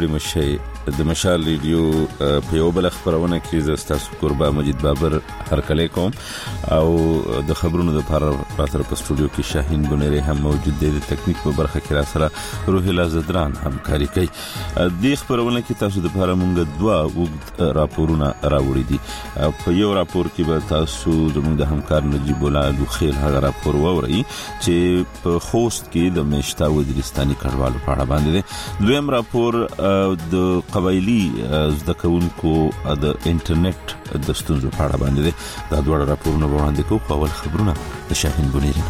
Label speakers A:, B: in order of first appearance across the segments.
A: ستړي مشه د مشال ریډیو په یو بل خبرونه کې ز تاسو قربا مجید بابر هرکلی کوم او د خبرونو لپاره راتر په سټوډیو کې شاهین بنيري هم موجود دی د ټکنیک په برخه کې را سره روحي زدران همکاري کوي د خبرونه کې تاسو د لپاره مونږ دوا وګ راپورونه راوړي دي په یو راپور کې به تاسو زموږ د همکار نجیب الله لوخیل هغه راپور ووري چې په خوست کې د مشتا ودرستاني کډوالو په اړه باندې دویم راپور د قبایلی زده کوونکو د انټرنیټ د ستونزو په اړه باندې دا دوه راپورونه وړاندې کوو په اول خبرونه د شاهین بنيري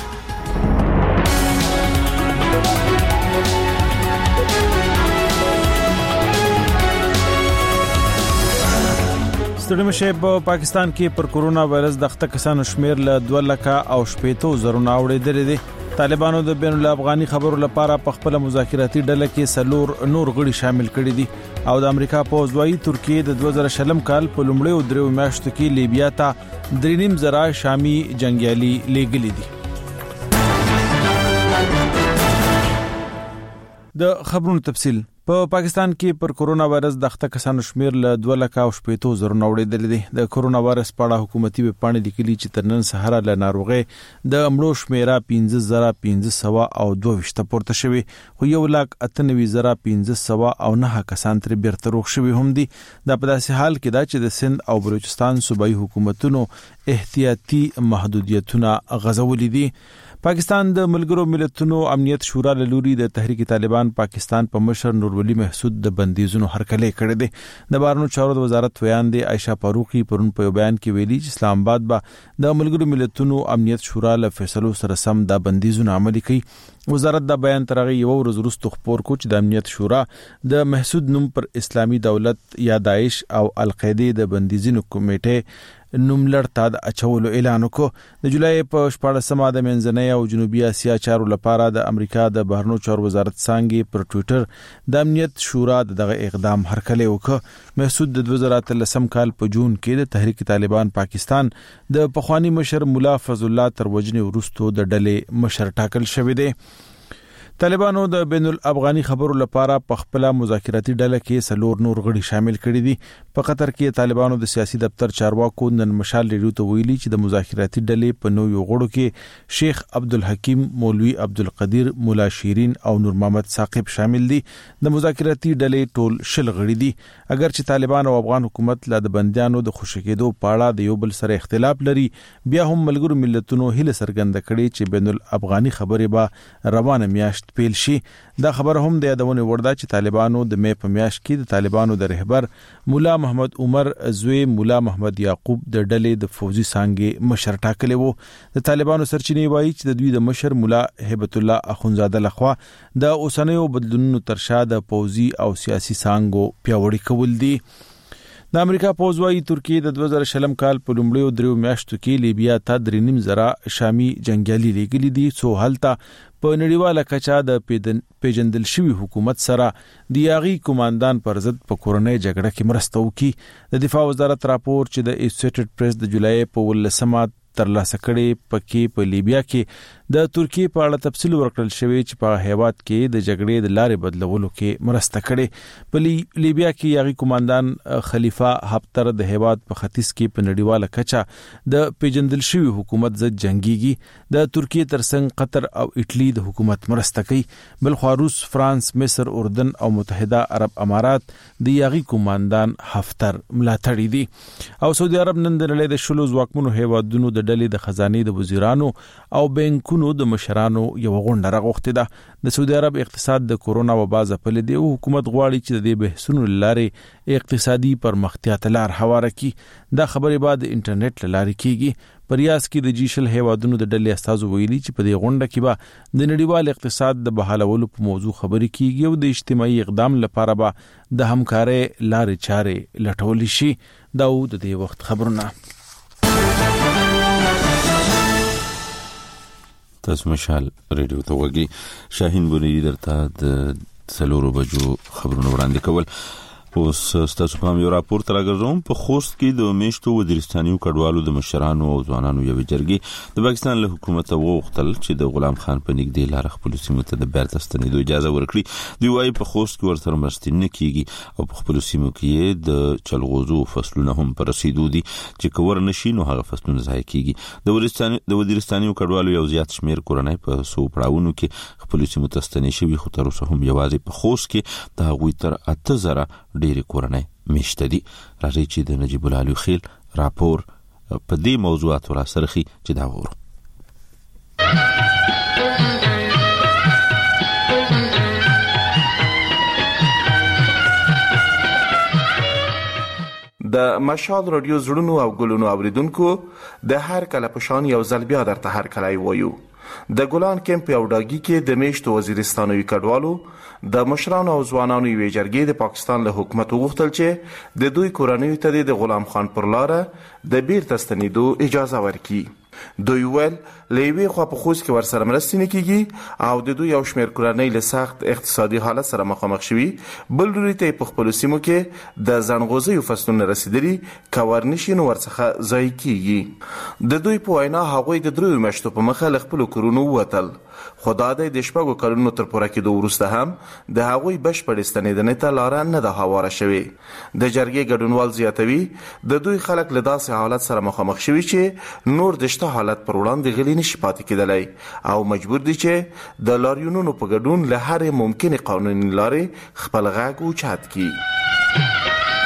B: ستړي مشه په پاکستان کې پر کورونا وایرس د اخته کسانو شمیر له 2,80,000 اوړېدل دي طالبانو د بین الافغاني خبرو لپاره په خپل مذاکراتي ډله کې سلور نور غړي شامل کړي دي او د امریکا پوز وايي ترکیه د 2020 کال په لومړي او درو میاشتو کې لیبیا ته 3.5 شامي جنگیالي لیږلي دي د خبرونو تفصیل په پاکستان کې پر کورونا وایرس د اخته کسانو شمیر له 2,80,000 اوړېدل دي د کورونا وایرس په اړه حکومتي وپاڼې لیکلي چې تر نن سهار له ناروغي د امړو شمیره 15,522 پورته شوی خو 1,98,509 کسان تر بیرته روغ شوی هم دي د په داسې حال کې دا چې د سند او بلوچستان صوبایي حکومتونو احتیاطي محدودیتونه غځولې دي پاکستان د ملګرو ملتونو امنیت شورا له لوري د تحریک طالبان پاکستان په مشر نور ولی محسود د بندیزونو هرکلی کړی دی د بهرنیو چارو وزارت ویاندې عائشہ فاروقی پرون په بیان کې ویلي چې اسلام آباد به د ملګرو ملتونو امنیت شورا له فیصلو سره سم د بندیزونو عملي کوي وزارت دا بیان ترغه یو ورځ وروسته خبر کو چې د امنیت شورا د محسود نوم پر اسلامي دولت یا داعش او القاعده د بندیزونو کمیټه نوملړ ته د اچولو اعلان وکړ د جولای په 14مه د منځنۍ او جنوبي اسیا چارو لپاره د امریکا د بهرنیو چارو وزارت څنګه پر ټوئیټر د امنیت شورا دغه اقدام هرکلی وکړ محسود د 2013 کال په جون کې د تحریک طالبان پاکستان د پخوانی مشر مولا فضل الله تر وجنې وروسته د ډلې مشر ټاکل شوی دی طالبانو د بین الافغاني خبرو لپاره په خپل مذاکراتي ډله کې سلور نور غړي شامل کړي دي په قطر کې طالبانو د سیاسي دفتر چارواکو نن مشال ریډیو ته ویلي چې د مذاکراتي ډلې په نو یو غړو کې شیخ عبدالحکیم مولوی عبدالقدیر مولا شیرین او نور محمد ثاقب شامل دي د مذاکراتي ډلې ټول شل غړي دي اگر چې طالبان او افغان حکومت له د بنديانو د خوشکېدو په اړه د یو بل سره اختلاف لري بیا هم ملګرو ملتونو هله سرګند کړي چې بین الافغاني خبرې به روانه میاشت پیل شي دا خبر هم د یادونه ورده چې طالبانو د مې په میاشت کې د طالبانو د رهبر مولا محمد عمر زوی مولا محمد یعقوب د ډلې د فوزي څنګه مشر ټاکلی وو د طالبانو سرچینې وایي چې د دوی د مشر مولا هیبت الله اخونزاده لخوا د اوسنیو بدلونونو ترشا د فوزي او سیاسي څنګه پیاوړی کول دي د امریکا پوز وايي ترکیه د 2020 کال په لومړي او درو میاشتو کې لیبیا ته 3.5 شامي جنگیالي لیږلي دي څو هلته په نړیواله کچا د پیجندل شوی حکومت سره د یاغي کمانډان پر ضد په کورنۍ جګړه کې مرسته وکړي د دفاع وزارت راپور چې د ایسوسییټډ پریس د جولای په 18 ترلاسه کړي پکې په لیبیا کې د ترکیه په اړه تفصیل ورکړل شوی چې په هیواد کې د جګړې د لارې بدلولو کې مرسته کړي په لیبیا کې یاغي کمانډان خلیفہ حفتر د هیواد په ختیځ کې په نړیواله کچا د پیجندل شوی حکومت ضد جنگيږي د ترکیه ترڅنګ قطر او ایټلی د حکومت مرسته کوي بل خو روس فرانس مصر اردن او متحده عرب امارات د یاغي کمانډان حفتر ملاتړي دي او سعودي عرب نن د لړۍ د شلو ځواکمنو هیوادونو د ډلې د خزانه د وزیرانو او بانکونو د مشرانو یو غونډه راغوښته ده د سعودي عرب اقتصاد د کورونا وبا ځپل دی او حکومت غواړي چې د بحثونو لارې اقتصادي پرمختیا ته لار هواره کړي دا خبره بعد انټرنیټ لارې کیږي په ریاض کې د جیشل هیوادونو د ډلې استازو ویلي چې په دې غونډه کې به د نړیوال اقتصاد د بحالولو په موضوع خبرې کیږي او د اجتماعي اقدام لپاره به د همکارۍ لارې چارې لټول شي دا د دې وخت خبرونه
A: تاسو مشال ریډیو ته وګورئ شاهین بنيري درته د سلورو بجو خبرونه وړاندې کول اوس تاسو په یو راپور تر راغزوم په خوست کې د میشتو وزیرستانیو کډوالو د مشرانو او ځوانانو یو جرګې د پاکستان له حکومت وغوښتل چې د غلام خان په نږدې لار خپل سیمو ته د بیرته ستنېدو اجازه ورکړي. دوی وايي په خوست کې ورسره مرستې نه کیږي او په خپل سیمو کې د چلغوزو فصلونه هم پر رسیدو دي چې کور نشي نو هغه فصلونه ضایع کیږي. د وزیرستانیو کډوالو یو زیات شمیر کورنۍ په سو پړاوونو کې خپل سیمو ته ستنې شوي خو تر اوسه هم یوازې په خوست کې د هغوی تر 8000 ډېری کورنۍ میشته دي. راځي چې د نجیب الله خیل راپور په دې موضوعاتو را سرخي چې دا وره.
C: د مشال رادیو زړونو او ګلونو اوریدونکو د هر کله پشان یو ځل بیا درته هر کله وایو. د ګلان کمپ یو ډاګي کې د میشتو وزیرستانوي کډوالو د مشرانو او ځوانانو یو جرګې د پاکستان له حکومت وغوښتل چې د دوی کورنۍ ته د غلام خان پر لار د بیرته ستنېدو اجازه ورکړي. دوی ول لوی خو په خوست کې ورسره مرستې نه کیږي او د دوی یو شمېر کورنۍ له سخت اقتصادي حالت سره مخامخ شوي. بل ډول ته په خپل سیمو کې د زنغوزي فصلونه رسیدلي کور نشي نو ورڅخه ځای کیږي. د دوی په وینا هغوی د دروي مشتو په مخه له خپل کورونو وتل. خدای د شپږو کلونو تر پوره کېدو وروسته هم د هغوی بشپړ ستنېدنې ته لار نه ده هواره شوې. د جرګې ګډونوال زیاتوي د دوی خلک له داسې حالت سره مخامخ شوي چې نور د شته حالت پر وړاندې غلي نشي پاتې کېدلی او مجبور دي چې د لاریونونو په ګډون له هرې ممکنې قانوني لارې خپل غږ اوچت کړي.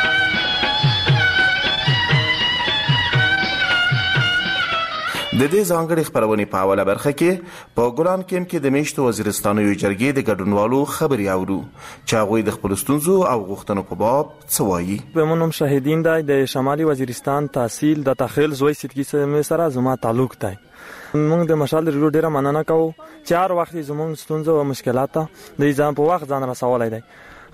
C: د دې ځانګړي خبرونې په اوله برخه کې په ګلان کمپ کې د میشتو وزیرستانوي جرګې د ګډونوالو خبري اورو چې هغوی د خپل ستونزو او غوښتنو په باب څه وایي.
D: به منم شاهدین دی د شمالي وزیرستان تحصیل د تخیل زوی سیدکی سره زما تعلق دی. موږ د مشال ریډیو ډیره مننه کوو چې هر وخت زموږ ستونزو او مشکلات د ځان په وخت ځان رسولای دی.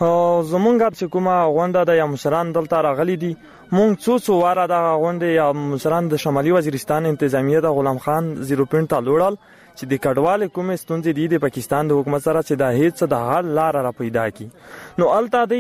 D: زمونږ چې کومه غونډه د یا مشران دلته راغلي دي مونږ څو واره د غونډې یا مشران د شمالي وزیرستان انتظامیه د غلام خان 0 پوینټ ته لوړل چې د کډوال کومې ستونزې دي د پاکستان د حکومت سره چې د هیڅ د حل لار را پیدا کی. نو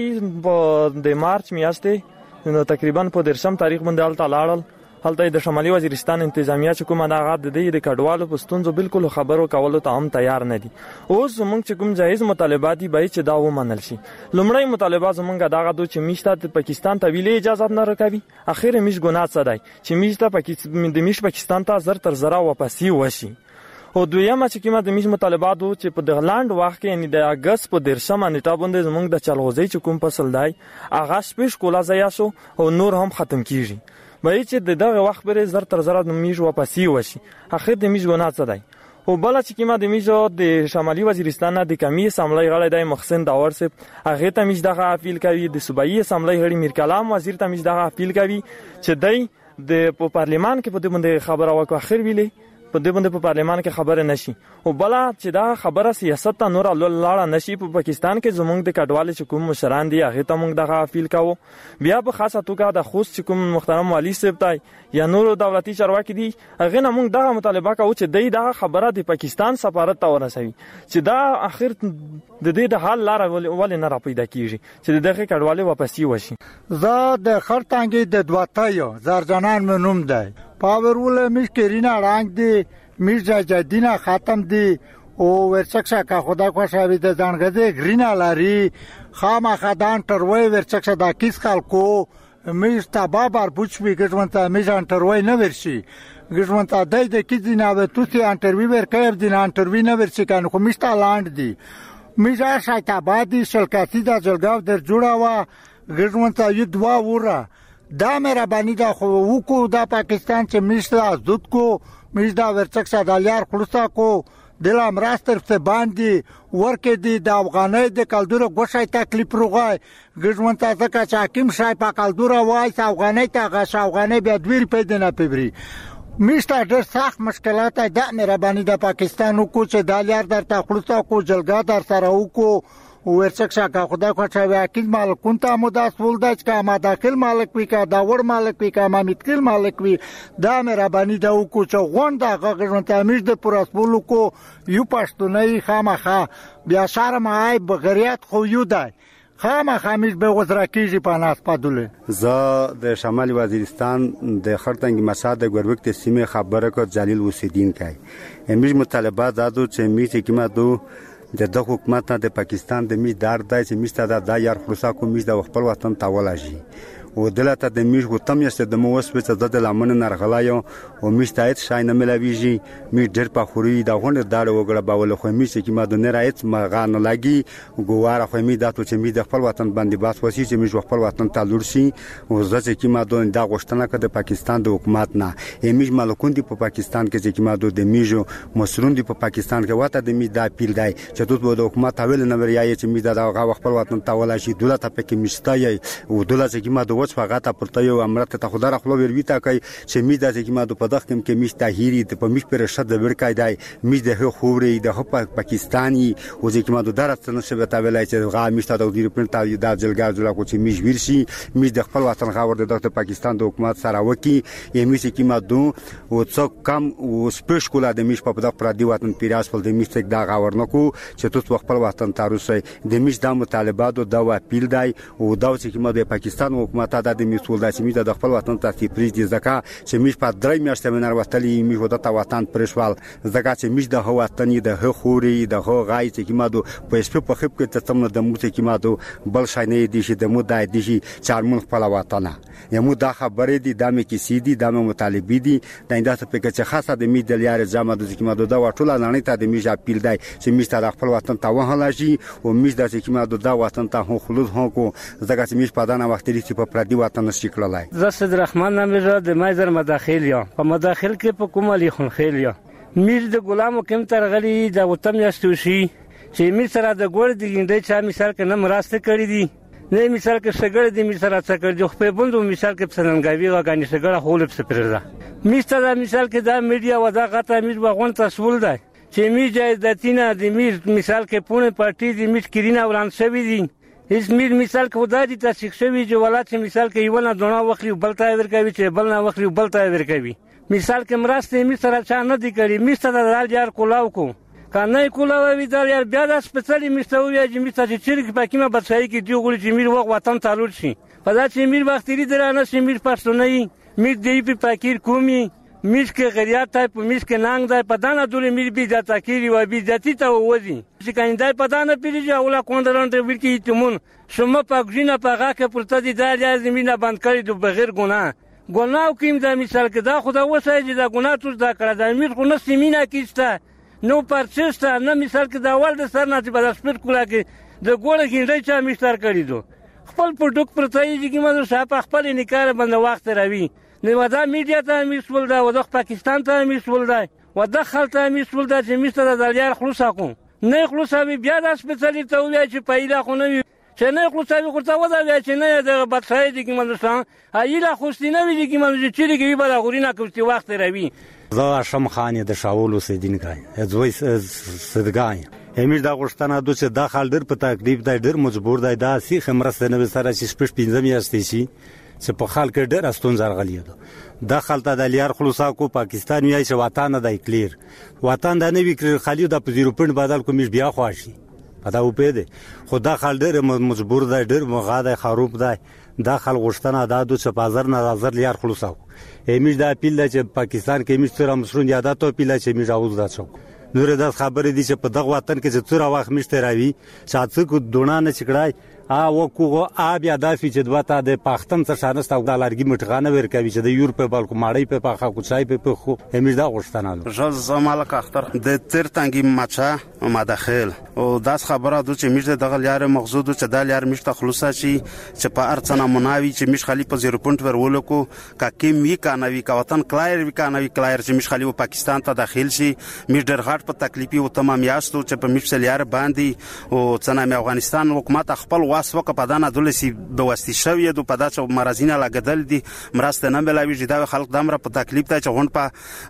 D: الته د مارچ میاشتې نو تقریبا په 10 تاریخ باندې الته لاړل. هلته د شمالي وزیرستان انتظامیه چې کومه دغه د کډوالو په ستونزو بالکل خبرو کولو ته هم تیار نه دي. اوس زمونږ چې کوم جایز مطالبات دي به چې دا ومنل شي. لومړی مطالبه زمونږ دغه دوه چې میشته د پاکستان ته ویلې اجازه نه راکوي. اخر میش ګناه څه دی چې میشته د میش پاکستان ته زر تر زره واپسی وشي. او دویمه چې کومه د میش مطالبات وو چې په دغلاند وخت کې یعنی د اگست په 10 نیټه باندې زمونږ د چلغوزي چې کوم فصل دی هغه شپږ کولا ځای شو او نور هم ختم کیږي. به چې دغه وخت بره زر تر زره د میش واپسی وشي. اخر د میش ګناه څه دی. او بل چې کیما د میش د شمالي وزیرستان د کمی اسمبلی غړی د محسن داور صاحب هغه ته میش دغه اپیل کوي. د صوبایي اسمبلی غړي میر کلام وزیر ته میش دغه اپیل کوي چې دای د پارلیمان کې په دې باندې خبره وکړي. اخر ویلي په دې باندې په پارلیمان کې خبره نشي او بل چې دا خبره سیاست ته نور لاړه نشي. په پاکستان کې زمونږ د کډوال چې کوم مشران دي هغه ته موږ دغه اپیل کوو. بیا په خاصه توګه د خوست چې کوم محترم والی صاحب دی یا نور دولتي چارواکي دي هغه نه موږ دغه مطالبه کوو چې دغه خبره د پاکستان سفارت ته ورسوي چې دا اخر د دې د حل لار ولې نه را پیدا کیږي چې دغه کډوال واپسی وشي.
E: زه د خرتانګي د دواتایو زرجنان منوم دی پاورول مشکرینا رنگ دی میرزا جدینا ختم دی او ورچکشا کا خدا خوشاوی د ځانګړي گرینا لاري خامہ خدان تروي ورچکشا د کیس خلکو میستا بابر پوچوي ګژونتا میزان تروي نه ورشي ګژونتا د کیدینا و توتی انټرویو ورکړ دي نه انټرویو نه ورشي کنه خو میستا لاند دی میزا شایته بادي شلکاتی د جلګاو در جوړاوه ګژونتا یو دوا وره دا مېرا باندې دا خو وکړو د پاکستان چې میستا زود کو میزدا ورڅکسا دالیار خلصا کو دلا امراستر ته باندې ورکه دي د افغانۍ د کلدور غوښای تکلیف روغای ګژونتا ځکه چې حکیم شای په کلدور وای افغانۍ ته غش افغانۍ بیا دوی پیدا نه پیبري میستا ډېر سخت مشکلات د مېرا باندې د پاکستان کو چې دالیار در ته خلصا کو جلګا در سره وکړو ورڅکشا کا خدا خوشاوی اکید مالکون ته مداس ولداچ کا ما داخل مالک وی کا دا ور مالک وی کا ما میتکل مالک وی دا مېرا باندې دا کو چې غونډه غږون ته میش د پراسپولو کو یو پښتوني خامخه بیا شرم آی بغریت خو یو دی خامخا میش به وزرا کیږي په ناس پدوله.
F: زه د شمالي وزیرستان د خړتنګ مساد د ګوربک د سیمه خبره کو جلیل وسیدین کای امیش مطالبات دادو چې میش کیما دو د حکومت د پاکستان د می دار دای چې میشته د یار خلاصا کو میش د خپل وطن تاولاشي او دلته د میش وتم یسته د مو وسوي چې د لمن نرغلایو او میشته شای نه ملويږي می ډېر په خوري دا غونډه دار وګړه باول خو میش کیما د نه رایت مغان لګي ګواره خو می داتو چې می د خپل وطن باندې باس وسی چې می خپل وطن ته لور شي او زه چې کیما د غوښتنه کړه د پاکستان د حکومت نه امیش ملکون دی په پاکستان کې چې کیما د میجو مسرون دی په پاکستان کې وته د می دا پیل دی چې د حکومت حویل نه ورایي چې می دا خپل وطن ته ولا شي دولت په کې مشتای او دولت چې کیما وڅ فقط پرته یو امرته ته خدای خپل وربیتا کوي چې می د چې ما د پدخم کې میش تاهيري د په میش پر شد ورکای دی می د خوري د پاکستاني او چې ما د درست نشه تا ویلای چې غا میش ته د یورپین ته د جلګار جلا کو چې میش ورشي می د خپل وطن غاور د پاکستان د حکومت سره وکی یمي چې ما دو او څوک کم او سپیش کولا د میش په دغه پردي وطن پیراس په د میش تک دا غاور نکو چې تو خپل وطن تاروسي د میش د مطالبات او د اپیل دی او دا چې ما د پاکستان حکومت د مسول د سیمې د خپل وطن ته پریز دي ځکه چې میش په درې میاشتې منر وتلی می هو د وطن پرشوال ځکه چې میش د هو وطن د خوري د هو غای چې ما دو په سپ په خپ کې ته تم د مو چې ما دو بل شاینې دي چې د مو دای دي چې چارمن خپل وطن یمو دا خبرې دي د مې کې سیدي د مطالبې دي د انداسه په کې چې خاصه د می د لیار جامه د چې ما دو دا ټوله نه ته د میش اپیل دی چې میش ته خپل وطن ته وهلا شي او میش د چې ما دو دا وطن ته هو خلوص هو کو ځکه چې میش په دانه وخت لري په پردي وطن نشکلای
G: زسد رحمان نامه د مایزر مداخل یا په مداخل کې په کومالي خون خیل یا میر د غلامو کوم ترغلی د وطن یاستوشي چې میر سره د ګور دی ګندې چا مثال کې نه مراسته کړی دي نه مثال کې شګړ دی میر سره څه کړ جو په بوندو مثال کې پسننګاوی وګانی شګړه هول په پرزا میر سره مثال کې دا میډیا ودا غته میر وغون تسول دی چې میر جایداتینه د میر مثال کې پونه پارټي د میر کرینا وران شوی دي هیڅ میر مثال کو دا دي تاسو شوی چې ولات مثال کې یو نه دونه وخت بل ته ورکوي چې بل نه وخت بل ته ورکوي مثال کې مراسته می سره چا نه دی کړی می سره دال یار کولاو کو کنه کولاو وی دال یار بیا د سپیشلی مستوي چې می ته چې پاکیمه بچای کې دی غوړي چې میر وطن تعلق شي په دا چې میر وخت لري درانه چې میر پښتوني میر دی په پاکیر کومي میش کې غریات ته په میش کې ننګ دی په دانه دولې میر بي د تاکيري و بي ذاتي ته وځي چې کاندای په دانه پیږي اوله کوندرانته ورکی تمون شمه پاکجینه پاغه کې پرته دي د زمينه بند کړی د بغیر ګناه کوم د مثال کې دا خدا وسای چې دا ګناه تو دا کړه د امیر خو نه سیمینه کیسته نو پرچسته نه مثال کې دا ول د سر نه په داسپیر کولا کې د ګوړه کې چا مشتر کړی دو خپل پروډکټ پرته یې چې موږ شاپ خپل نکاره باندې وخت راوي نو ودا میډیا ته مسول دا ودا پاکستان ته مسول دا ودا خلته مسول دا چې مستر د یار خلاص کو نه خلاص بیا د سپیشلی ته وی چې پیدا خو نه چې نه خلاص ورته ودا چې نه د بچای دي کې مندستان ایله خوستینه وی چې موږ چې لګي به غورینه کوستي وخت راوي
F: زه شم خانې د شاول سیدین کای زوی صدګای امیر دا غوښتنه د چې داخل در په تکلیف دی ډیر مجبور دی دا سی خمرسته نه سره چې سپیش 15 میاشتې شي چې په خلک ډېر استون زرغلی دي داخل ته د لیار خلاصا کو پاکستان یې چې وطن د کلیر وطن د نوی کلیر خلیو د 0.5 بدل کوم بیا خواشي پدا و پیده خدا خل ډېر مجبور دی ډېر مغاده خروب دی داخل غوښتنه د 2000 لیار خلاصا امیر دا پیل چې پاکستان کې مستر مسرون یاداتو پیل چې می راوځ دا څو نور د خبرې دي چې په دغه وطن کې چې څوره وخت مشته راوي چې څوک دونه نه چکړای وکوغه بیا دافي چې دوته د پښتن څخه شانست او د لارګي مټغانه ورکوي چې د یورپ په بالکو ماړی په پاخه کوچای په خو همیر دا غوښتنه
H: ژل زمالک اختر د ترتنګي ماچا مداخل او داس خبره د چې میږي دغه لار مغزود چې د لار مشته خلاصه شي چې په ارڅنه مناوي چې مش خلی په 0.1 ورولکو کا کیم وی کانوي کا وطن کلایر وی کانوي کلایر چې مش خلی په پاکستان ته داخل شي مش ډېر غټ په تکلیفي او تمام یاستو چې په مش لار باندې او څنګه افغانستان حکومت خپل واسوکه په دانه دولسي بواسطي شوی د پداچ مرزینه لاګدل دي مرسته نه ملوي چې دا خلک دمر په تکلیف ته چون په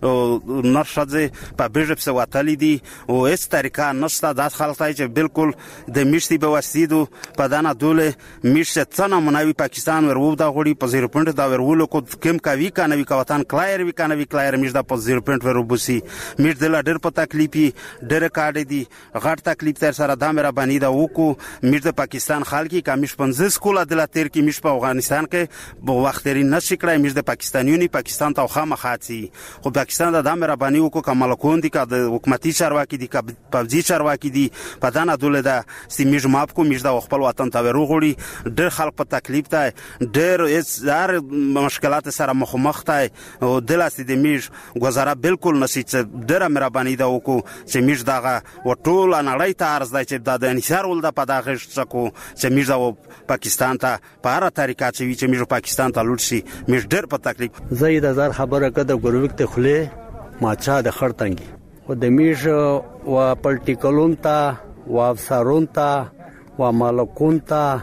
H: نرشځه په بیرپ سو وتلی دي او هیڅ طریقه نشته د خلک ته چې بالکل د میشتي بواسطي دو په دانه دوله میشته څنګه منوي پاکستان ورو دا غوړي په 0.1 دا ورولو کو کم کوي کانوي کا وطن کلایر وی کانوي کلایر میش دا په 0.1 ورو بوسي میش د ډېر په تکلیفي ډېر کاډ دي غټ تکلیف تر سره د امر باندې دا وکو میش د پاکستان خلکی کمیش 15 سکول د لاتر کې مش په افغانستان کې په وخت لري نشي کړای مش د پاکستانیونی پاکستان ته خامخاتي خو پاکستان د مهرباني وکړه کمال کون دي د حکومتي چارواکي دي پوځي چارواکي دي په دانه دوله د سیمج ماپ کو مش د خپل وطن ته ورغړي ډېر خلک په تکلیف ته ډېر زار مشکلات سره مخ ته او د لاس د میج گزاره بالکل نشي چې ډېر مهرباني دا وکړو چې میج دغه وټول نړۍ ته عرض دی چې د انحصار ول د پدغه څکو چې میج او پاکستان ته په هر طریقه چې میج پاکستان ته لوټ شي میج ډېر په تکلیف
I: زید هزار خبره کده ګروک ته خله ماچا د خړتنګي او د میج او پولټیکلون ته او افسرون ته او مالکون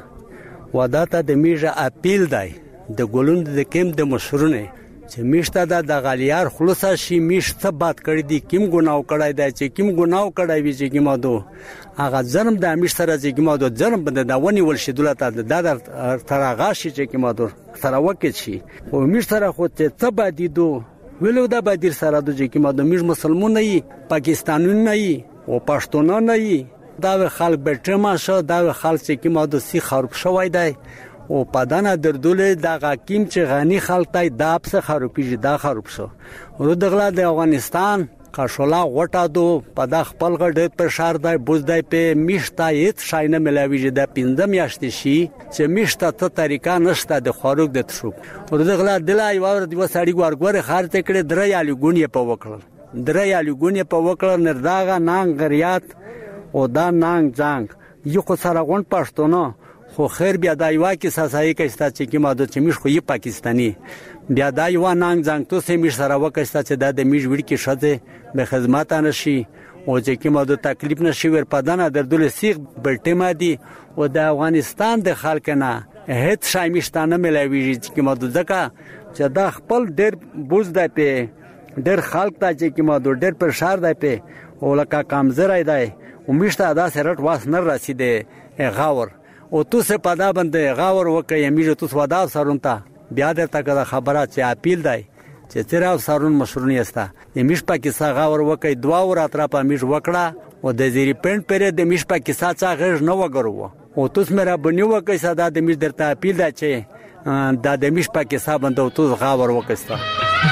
I: ته وداته د میج اپیل دی د ګولوند د کیم د مشرونه چې میشته د غالیار خلاص شي میشته بات کړی دي کیم ګناو کړای دی چې کیم ګناو کړای وی چې کیمادو هغه ظلم د میشته راځي کیمادو ظلم بند دا ونی ول شي دولت د ترغه شي چې کیمادو سره وکړي شي او میشته خو ته تبا دي دو ویلو دا بدیر سره د چې کیمادو میش مسلمان نه وي پاکستاني نه وي او پښتون نه وي دا خلک بټما شو دا خلک چې کیمادو سی خراب شوی دی او پدانه دردول د حکیم چې غنی خلک دا په خروپیږي دا خروپ شو ورو دغلا د افغانستان قاشولا غټا دو پدا خپل غډ پر شار دای بوز دای په میشتا یت شاینه ملاویږي د پینځم یاشت شي چې میشتا ته طریقه نشته د خاروق د تشو ورو دغلا دلای ور دی وسړی ګورګور خار ته کړه درې یالي ګونی په وکړل درې یالي ګونی په وکړل نرداغه نانګ غریات او دا نانګ ځنګ یو خو سره غون پښتونه خو خیر بیا دا یو کې ساسای کې ستا چې کی ماده چې مش خو یې پاکستانی بیا دا یو ننګ ځنګ تو سه مش سره وکړستا چې د میش وړ کې شته به خدمات نشي او چې کی ماده تکلیف نشي ور پدانه دردل سیغ بلټما دي او د افغانستان د خلک نه هیڅ شای مشتانه ملويږي چې کی ماده ځکه چې دا خپل ډېر بوز دی په ډېر خلک ته چې کی ماده ډېر پر شار دی په او لکه کمزورای دی او مشته ادا سره واس نه رسیدي غاور او تو سه پدا باندې غاور وکي میجه تو سودا سرونتا بیا درته کړه خبره چې اپیل دی چې تیرا سرون مشرونی استا میش پاکستان غاور وکي دوا ور اترا په میش وکړه او د زیری پنت پرې د میش پاکستان څخه غږ نه وګرو او تو سمرا بنیو وکي صدا د میش درته اپیل دی چې د میش پاکستان باندې تو غاور وکستا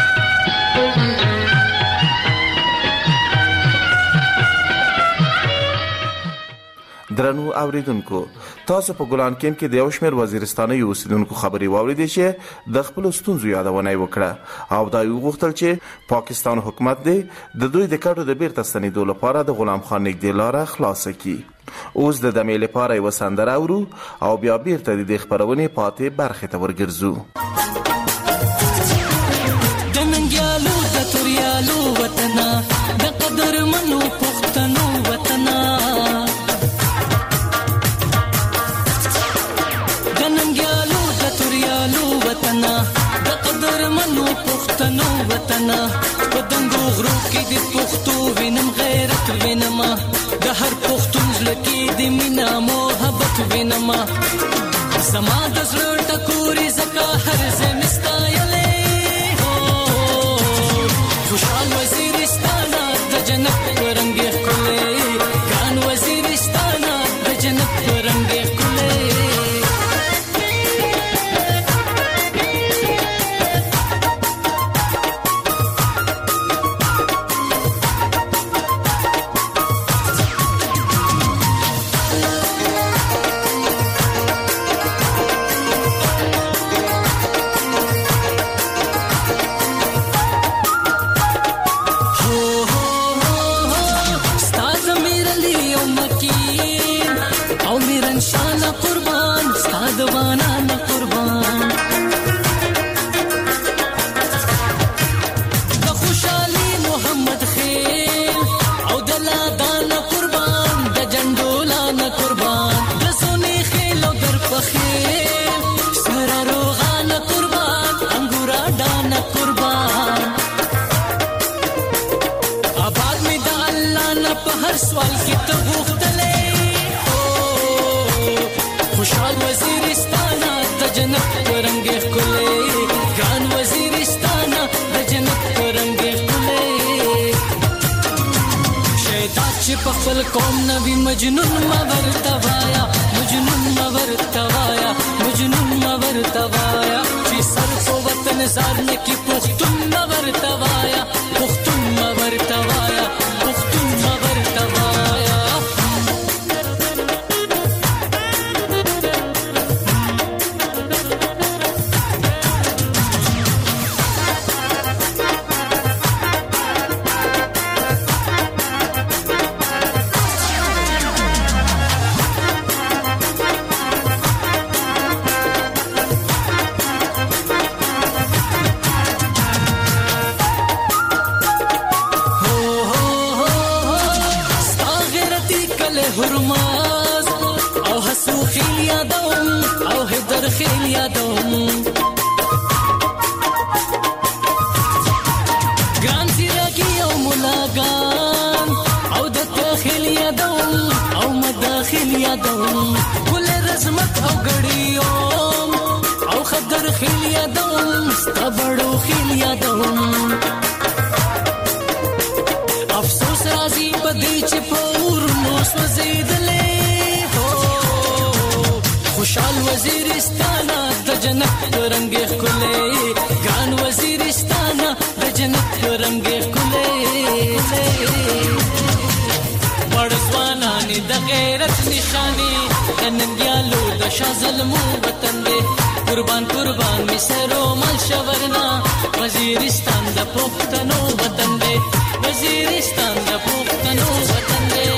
C: درنو اوریدونکو تاسو په ګلان کېمپ کې د یو شمېر وزیرستاني اوسیدونکو خبري واوریدې چې د خپل ستونزو یادونه وکړه او دا یو غوښتل چې پاکستان حکومت دې د دوی د کډو د بیرته ستنېدو لپاره د غلام خان نږدې لاره خلاصه کړي اوس د دمې لپاره یو سندره اورو او بیا بیرته د خبرونې پاتې برخې ته ورګرځو د ننګیالو د توریالو وطن د قدر منو پښتنو وطن د قدر منو پښتنو وطن په دنګو غرو کې د پښتو وینم غیرت وینم د هر پښتون ځل کې د مینا محبت وینم سما د زړه ټکوري زکه هر زمستا یلې هو خوشحال وزیرستان د جنت رنگ خلې ګان وزیرستان د جنت رنگ
J: چې په خپل قوم نوی مجنون مور توایا مجنون مور توایا مجنون مور توایا چې سر په وطن زار نه کی پختون مور توایا پختون مور توایا پختون مور توایا ګران زیرکی او ملاګان او د داخل یادوم او مداخل یادوم ګل رزمت او غړیوم او خدر خل یادوم ستبړو خل یادوم افسوس راځي په دې چې پور نو سوځیدلې خوشحال وزیرستان د جنت رنگ خلې ګان وزیرستان د جنت رنگ خلې وړځوانان د غیرت نشانه ننګیالو د شازلمو وطن دې قربان قربان می سرو مل شورنا وزیرستان د پښتنو وطن دې وزیرستان د پښتنو وطن دې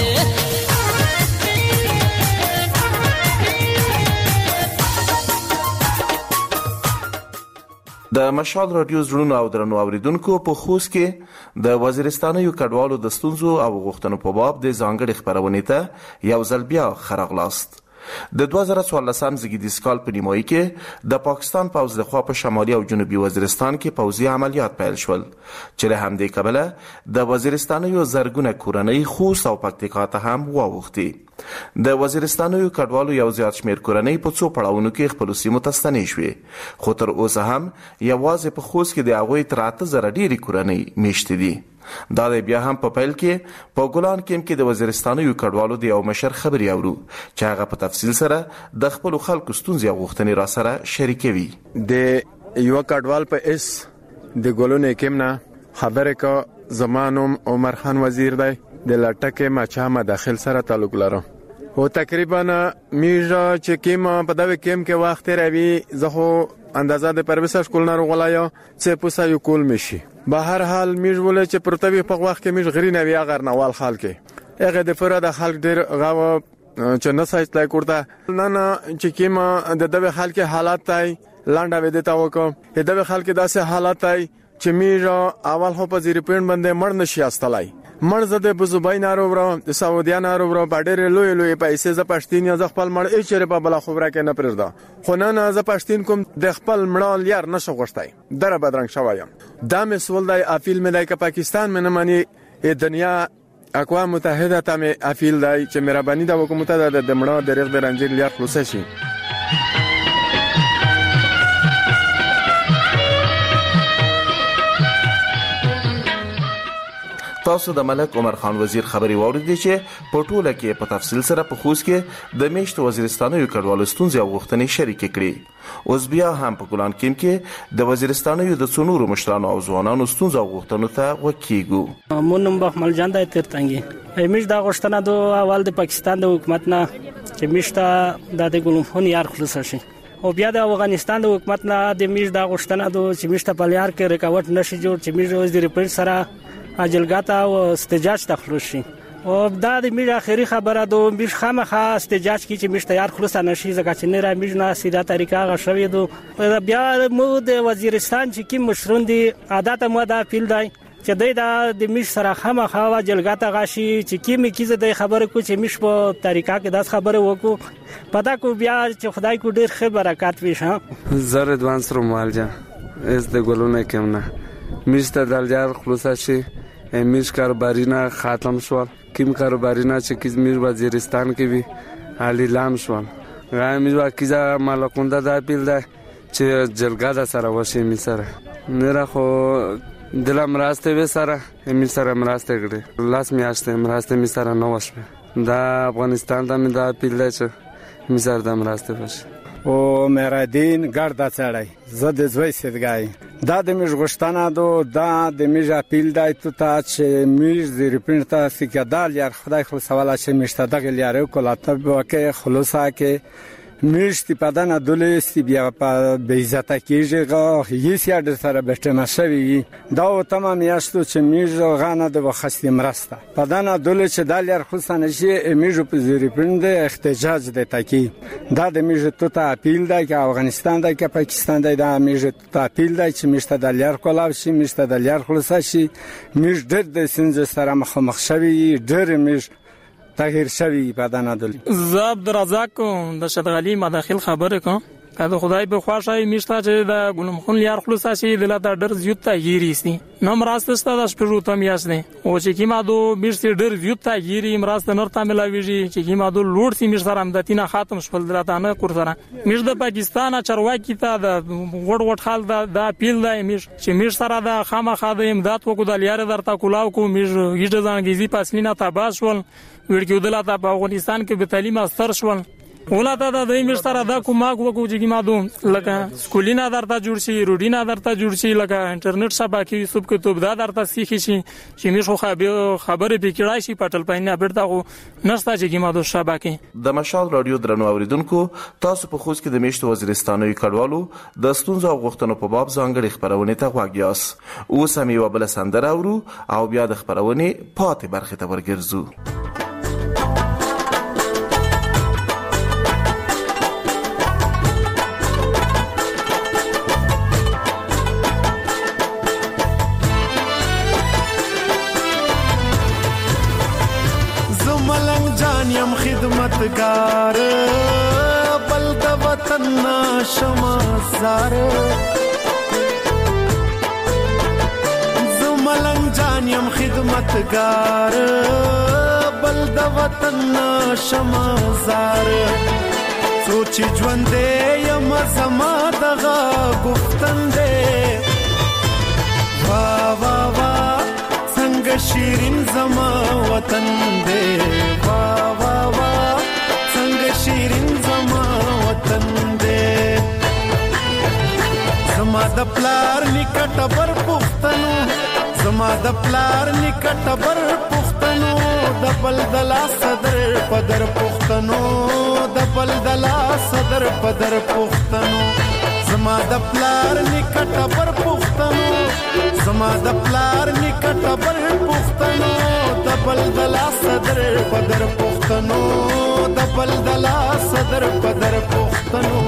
C: د مشال رادیو زړونو او درنو اوریدونکو په خوست کې د وزیرستانیو کډوالو د ستونزو او غوښتنو په باب د ځانګړي خبرونې ته یو ځل بیا خراغلاست. د 2014 زیږدیز کال په نیمایي کې د پاکستان پوځ لخوا په شمالي او جنوبي وزیرستان کې پوځي عملیات پیل شول چې له همدې کبله د وزیرستانیو زرګونه کورنۍ خوست او پکتیکا ته هم واوښتي. د وزیرستانیو کډوالو یو زیات شمیر کورنۍ په څو پړاوونو کې خپل سیمو ته ستنې شوې، خو تر اوسه هم یوازې په خوست کې د هغوی تر 8000 ډېرې کورنۍ میشتې دي. دا بیا هم په پیل کې په ګولان کیمپ کې د وزیرستانیو کډوالو د یو مشر خبري اورو چې هغه په تفصیل سره د خپل خلکو ستونزې او غوښتنې را سره شریکوي.
K: د یو کډوال په اس د ګولون کیمپ نه خبره کا زمانوم عمر خان وزیر دی د لټکه ماچا مداخل سره تعلق لرم او تقریبا میجا چې کیما په دغه کیمپ کې وخت راوي زه اندازه د پرویس شکول نه غولایا چې پوسا یو کول مشي به هر حال میجول چې پرتوی په وخت کې میج غری نه وی اگر نوال خال کې هغه د فراد خلک ډیر غو چې نه سایت کوړه نه چې کیما د دغه خلک حالات تای لانډه ودیتا وکم دغه خلک داسې حالات تای چې میجا اول خو په زیرپین باندې مړ نشي استلای مرزه د بزوبای ناروغ د سعودیان ناروغ باډر لوی پیسې ز پښتین یا ز خپل مړ اچره په بل خبره کې نه پرېږده خو نه ز پښتین کوم د خپل مړال یار نشو غوښتای در بدرنګ شوایم دا مسول دی افیل ملای ک پاکستان منه مانی دنیا اقوام متحده ته می افیل دی چې مهرباني د حکومت د مړه درغ د رنجیر یار خلاص شي.
C: تاسو د ملک عمر خان وزیر خبري واوریدئ چې په ټوله کې په تفصیل سره په خوست کې د میشت وزیرستانیو کډوالو ستونزې او غوښتنې شریک کړي. اوس بیا هم په ګولان کیمپ کې د وزیرستانیو د څونورو مشرانو او ځوانانو ستونزې او غوښتنو ته وکیږو.
L: مونږ بخمل جان د ترتنګي میش دا غوښتنه د اول د پاکستان د حکومت نه چې میشته د ګلومفون یار خلاص شي او بیا د افغانستان د حکومت نه د میش دا غوښتنه د چې میشته په لیار کې رکاوټ نشي جوړ چې میش د ریپورت سره اجلګاتا او استجاج تخلص شي او دا د میډیا اخري خبره دو مش خامخه استجاج کی چې مش تیار خلاص نشي ځکه چې نه را میډ نه سیده طریقه غشوي دو بیا مو د وزیرستان چې کی مشرون دي عادت مو دا فیل دی چې دا د مش سره خامخه اجلګاتا غشي چې کی می کیزه د خبره کو چې مش په طریقه کې داس خبره وکړو پتا کو بیا چې خدای کو ډیر خیر برکات وشه
M: زره دوان سره مالجا از د ګلونه کمنه مشته دلجار خلاص شي میش کاروبارینا ختم شول کیم کاروبارینا چې کزمیر وزیرستان کې وی اعلان شول غامیز واکیزه مالکونده دا پیل ده چې جلګه د سره وشي می سره نه را خو دل مراسته به سره می سره مراسته کړې لاس میاشته مراسته می سره نو وشوه دا افغانستان ته می دا اپیل دی چې می سره د مراسته وشي
E: او مرادین ګردا چړای زه د زوی سیدګای دا د میژ غشتانه دو دا د میژ اپیل دی ته چې میژ د ریپنټ ته سکدال یار خدای خو سواله چې مشته دغه یاره کولاته وکه خلاصه کې میشتی پدانه دولستی بیا په بیزته کېږي هیڅ یاد سره بهټه شوی دا او تمام یاشتو چې میژ غانه د وخت مرسته پدانه دول چې دالر خصانه شي میژ په زیرپند احتجاج د تکی دا د میژ ته اپیل دی چې افغانستان دی چې پاکستان دی دا میژ ته اپیل دی چې میشته دالر کولاو شي میشته دالر خلاص شي میژ د سنج سره مخ شوی ډېر میژ تغییر شوی پدانه دل
L: زاب درزاک د شتغلی مداخل خبره کوم کله خدای به خواشای میشته چې د ګلم خون یار خلاص شي د لا ډر زیوت تغییر سي نو مراسته ست د شپږو تم یاسنه او چې کیما دو بیرته ډر زیوت تغییر مراسته نور تامل ویږي چې کیما دو لوړ سي میش سره امدتینه ختم شول دراتانه کور سره میش د پاکستان چرواکی ته د وړ حال د اپیل دی میش چې میش سره د خامخا د امداد وکړو د لیاره درته کولاو کو میش هیڅ ځانګيزي پاسلینه تاباس شول وړکیو دلته په افغانستان کې به تعلیم اثر شول ولته د دې مشتره د کوماګ وکړو چې مادو لکه سکولینه درته جوړ شي روډینه درته جوړ شي لکه انټرنیټ شبکې سب کتب دا درته سیخي شي چې میشو خبره پکړای شي پټل پاینه بیرته خو نشته چې مادو شبکې
C: د مشال رادیو درنو اوریدونکو تاسو په خوست کې د میشت وزیرستانوي کډوالو د ستونزو او غوښتنو په باب ځانګړي خبرونه ته غواګیاس اوس هم یو بل سندره اورو او بیا د خبرونه پاتې برخه ته ورګرځو
N: یم خدمتگار بل د وطن شمازار زملنګ جان یم خدمتگار بل د وطن شمازار سوچ ژوند یم زما دغه گفتن دې وا وا وا څنګه شیرین زما وطن دې وا وا وا څنګه شیرین زما وطن دې زما د پلار نکټ بر پختنو زما د پلار نکټ بر پختنو د بلدلا صدر پدر پختنو د بلدلا صدر پدر پختنو زما د پلار نکټ بر پختنو زما د پلار نکټ بر پختنو د بلدلا صدر پدر پختنو د بلدلا صدر پدر پختنو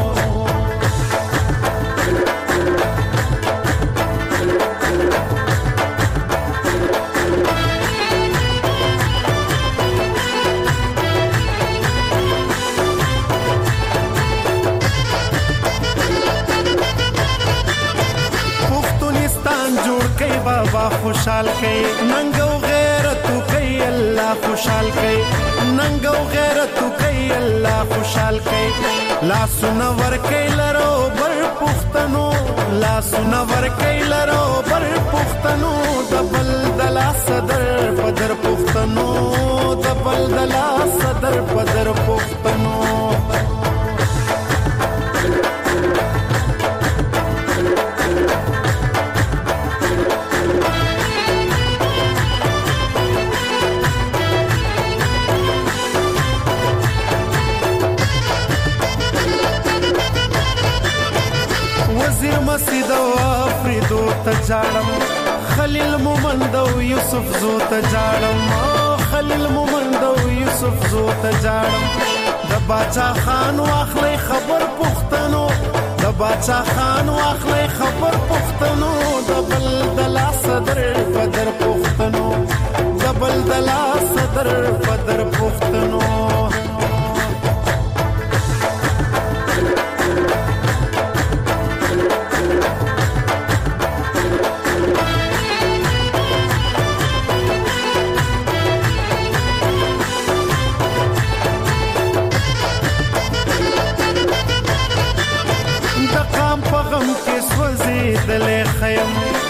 N: بابا خوشحال کئی ننگو غیرتو کئی اللہ خوشحال کئی ننگو غیرتو کئی اللہ خوشحال کئی لا سنور کئی لرو بر پختنو لا سنور کئی لرو بر پختنو دبل دلا صدر پدر پختنو دبل دلا صدر پدر پختنو مسجد او افریدو ته جاړم خلیل مومند او یوسف زو ته جاړم خلیل مومند او یوسف زو ته جاړم د باچا خان واخلې خبر پختنو د باچا خان واخلې خبر پختنو د بلدلا صدر پدر پختنو د بلدلا صدر پدر پختنو دلې خیم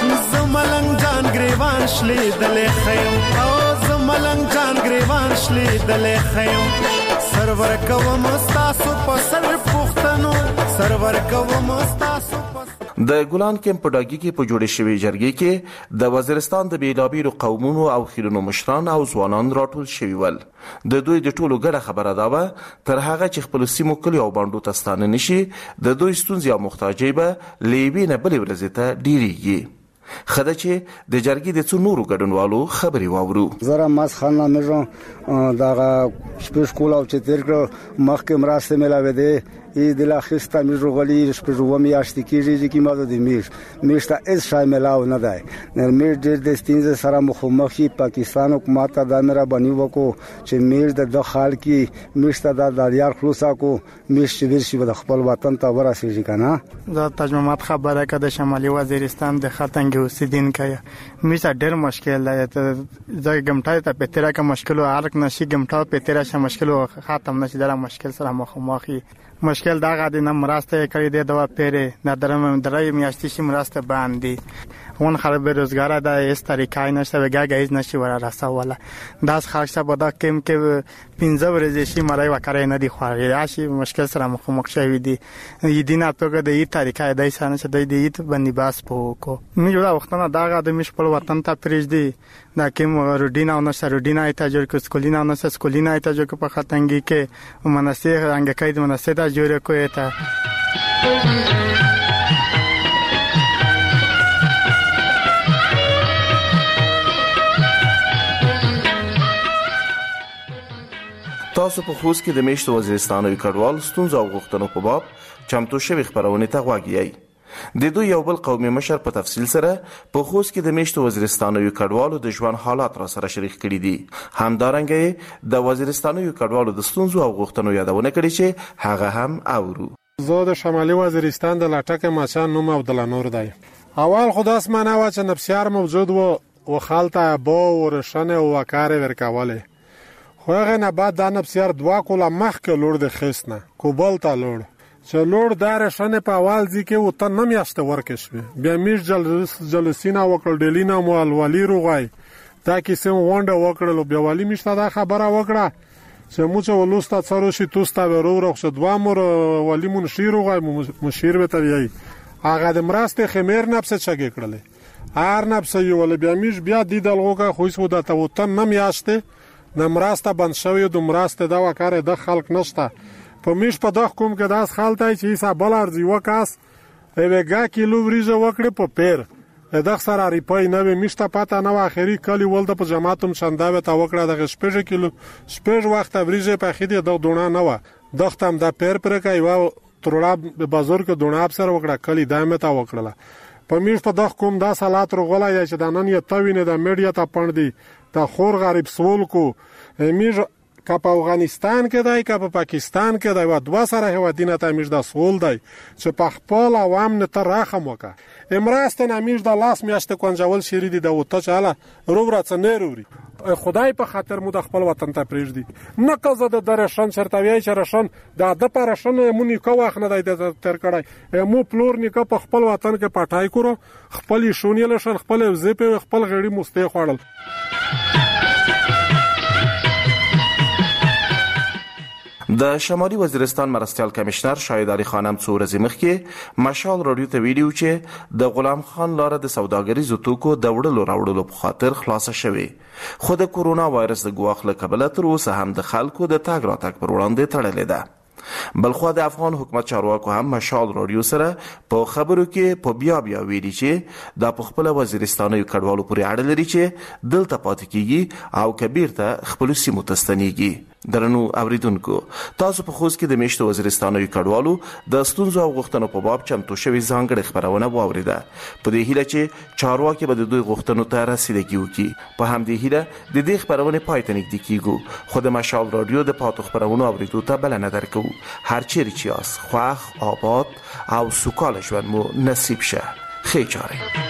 N: ګریوان شلې دلې خیم او زملنګ جان ګریوان شلې دلې خیم سرور کوم استاسو په سر پختنو سرور کوم استاسو
C: د ګلان کمپ په ډاګي کې په جوړې شوی جرګې کې د وزیرستان د بیلابیلو قومونو او خیرونو مشران او ځوانان راټول شوي ول. د دوی د ټولو ګډه خبره دا وه تر هغه چې خپل سیمو کلیو او بانډو ته ستانه نشي د دوی ستونزې او محتاجۍ به له یوې نه بلې ورځې ته ډېرېږي. خدا چې د جرګې د څو نورو ګډونوالو خبرې واورو.
F: زره ماس خان نامه دغه شپږ کول او چې تیر کړ مخکې مراسته ملاوي دي ای د لاخسته میرو غلی شپږ و میاشتې کېږي چې ماده د میشته اس شاملاو نه دی نر میر د ستینز سره مخامخي پاکستان حکومت د امر بنی وکړو چې میر د خال کې میشته د داریار خلاصا کو میش چې ورشي د خپل وطن ته ورسېږي کنه.
O: دا ترجمات خبره کده شمالي وزیرستان د خطنګ اوسیدونکو میشه ډېر مشکل دی ځکه ګمټای ته پتیرا کا مشکل او ارک نشي ګمټا پتیرا شه مشکل ختم نشي دا مشکل سره مخامخي مشکل دا غاډي نه مراسته کړی دی دا پیره نه درې میاشتې شي مراسته باندې اون خراب روزګار دا اس طریقای نشته وګا گایز نشي ورا راسواله داس خاصه بدا کم کې 15 ورځې شي مړای وکړای نه دی خوري راشي مشکل سره مخامخ شوی دی یدینه توګه د ای طریقای دای سره چې د دې باندې باس پوکو می جوړه وختونه دا غاډي مش په وطن ته پریج دی دا کوم روډینا او نشه روډینا ایت جوړ کو سکولینا او نشه سکولینا ایت جوړ په خطنګي کې مناسه رنګ کید مناسه دا جوړ کوی تا
C: تاسو په خوست کې د میشتو وزیرستانوي کډوال ستونزو او غوښتنو په باب چمتو شوی خبرونه ته غواګی. د دوی یو بل قومي مشر په تفصیل سره په خوست کې د میشتو وزیرستانوي کډوالو د ژوند حالات را سره شریک کړي دي. همدارنګه د وزیرستانوي کډوالو د ستونزو او غوښتنو یادونه کړي چې هغه هم اورو.
P: زه د شمالي وزیرستان د لاټکه ماچان نوم عبد الله نور دی. اول خداس معنا و چې نفسیار موجود و خالته بو ورشنه او وکاره ورکواله خو هغه نه بعد د نفسیار دوا کوله مخکې لور د خسنه کوبل ته لور چې لور دار شنه په اول ځکه او ته نم یاشته ورکښ بیا میش جلسینا وکړ ډلینا مول ولی روغای تا کې سم وانډه وکړلو بیا ولی میشته دا خبره وکړه چې موږ ولوستا څارو شي توستا ورو رخص دوا مور ولی مون شیروغای مشیر به توی هغه د مراسته خمیر نفس چګ کړل هر نفس یو ول بیا میش بیا دیدلغه خو سو د ته نم یاشته نمراسته بند شوی د مراسته دا وکړه د خلق نشته په میش په دغه کوم کې داس خالتای چې حساب بل ارزي وکاس ایوګه کیلو وریجه وکړه په پیر د سره ریپای نه میشته پاته نه اخري کلی ولده په جماعتم شنداوه تا وکړه د شپږ کیلو شپږ وخت وریجه په خېده د دونه نه و دختم د پیر پر کوي و ترړه په بازار کې دونه ابسر وکړه کلی دامه تا وکړه په میش په دغه کوم دا سالات رغلا یا چې د نن یې توینه د میډیا ته پړدي تا خور غریب سوال کو میج کا په افغانستان کې دی کا په پاکستان کې دی و دوا سره هوادینه ته میج د سوال دی چې په خپل عوام نه تر راخم وکا امراسته نمیج د لاس میاشته کونجول شری دی د وته چاله روبرات نه روري خدای په خاطر مو د خپل وطن ته پریږدي نه قزه د درشن شرطوي چې رشن د پرشن مونږ کو واخ نه دی تر کړای مو پلور نیکه په خپل وطن کې پټای کړو خپل شونیل شل خپل زپه خپل غړي مسته خوړل.
C: د شمالي وزیرستان مرستیال کمشنر شاهد علي خانم څو ورځې مخکې مشال رادیو ته ویلي چې د غلام خان لاره د سوداګریزو توکو د وړلو راوړلو په خاطر خلاصه شوې خو د کورونا وایرس د ګواښ له کبله تر اوسه هم د خلکو د تګ راتګ پر وړاندې تړلې ده. بلخو د افغان حکومت چارواکو هم مشال رادیو سره په خبرو کې په بیا ویلي چې د خپل وزیرستاني کډوالو پورې اړه لري چې دلته پاتې کیږي او کبیر ته خپل سیمو ته ستنیږي. درنو اوریدونکو تاسو په خوست کې د میشتو وزیرستانوي کډوالو د ستونزو او غوښتنو په باب چمتو شوی ځانګړي خبرونه واوریده په دې هیله چې چارواکي به د دوی غوښتنو ته رسیدګي وکړي. په همدې هیله د دې خبرونه پای ته نږدې کیږو خو د مشال رادیو د پاتو خبرونو اوریدو ته بلنه درکو. هر چیرې چې یاست خوښ آباد او سوکاله ژوند مو نصیب شه. ښې چارې.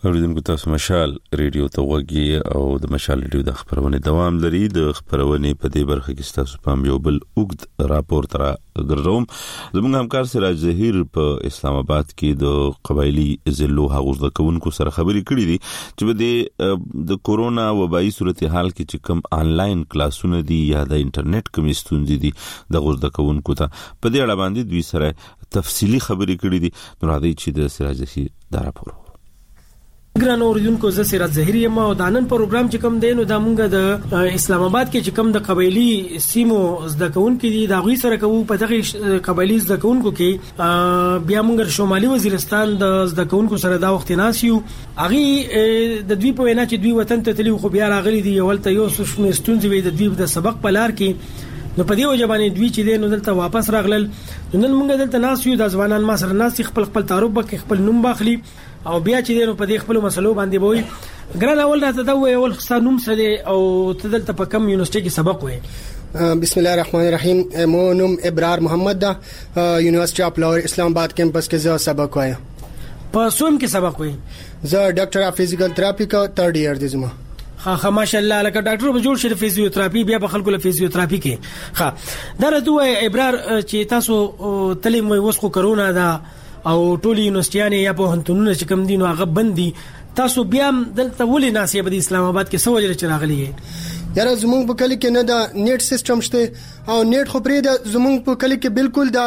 A: اوریدونکو تاسو مشال ریډیو ته وګورئ او د مشال ریډیو د خبرونه دوام لري. د خبرونه په دې برخه کې تاسو پام یو بل اوږد راپور تر ګرځوم. زموږ همکار سراج ظهیر په اسلام آباد کې د قبایلی ضلعو حقوق د کوونکو سره خبرې کړې دي چې د کورونا وبایي صورتحال کې چې کوم آنلاین کلاسونه دي یا د انټرنیټ کوم ستونزې دي د غوړ د کوونکو ته په دې اړه باندې دوی سره تفصیلی خبرې کړې دي. نو راځي چې د سراج ظهیر دا راپور
Q: ګران اوریدونکو زه سراج ظهیر یم او د نن پروګرام چې کوم دی نو دا مونږ د اسلام آباد کې چې کوم د قبایلی سیمو زده کوونکو دي دا غوي سره کوو په دغه قبایلی زده کوونکو کې بیا مونږ شمالي وزیرستان د زده کوونکو سره دا وخت ناسیو اغي د دوی په وینا چې دوی وطن ته تللی خو بیا راغلي دي ولته یو څه ستونزې وي د دوی د سبق په لار کې نو په دې وجه باندې دوی چې دین دلته واپس راغلل. نن مونږ دلته ناسیو د ځوانان ما سره ناس خپل تعارف وکړي خپل نوم باخلي او بیا چې دین په دې خپل مسلو باندې وای ګران اول راته دا وای اول خصانوم سره او تدلته په کم یونیورسيټي کې سبق وای.
R: بسم الله الرحمن الرحیم. مو نوم ابرار محمد دا یونیورسيټي اف لاهور اسلام آباد کیمپس کې زه سبق وایم.
Q: په سوم کې سبق وای.
R: زه ډاکټر اف فزیکل تھراپی کا 3rd ایئر دي زما.
Q: ها ماشاءالله لکه ډاکټر به جوړ شي فزیوتراپي بیا په خلکو له فزیوتراپي کې ها دا راته ابرار چې تاسو تعلیم وای وسخو کرونا دا او ټولي یونیورسيټیانه یا په هنتونو چې کم دینو هغه بندي تاسو بیا دلته ولې ناسیه په اسلام آباد کې سوجره چراغلی
R: یاره زمونږ په کلی کې نه دا نیټ سیستم شته او نیټ خو پرې دا زمونږ په کلی کې بالکل دا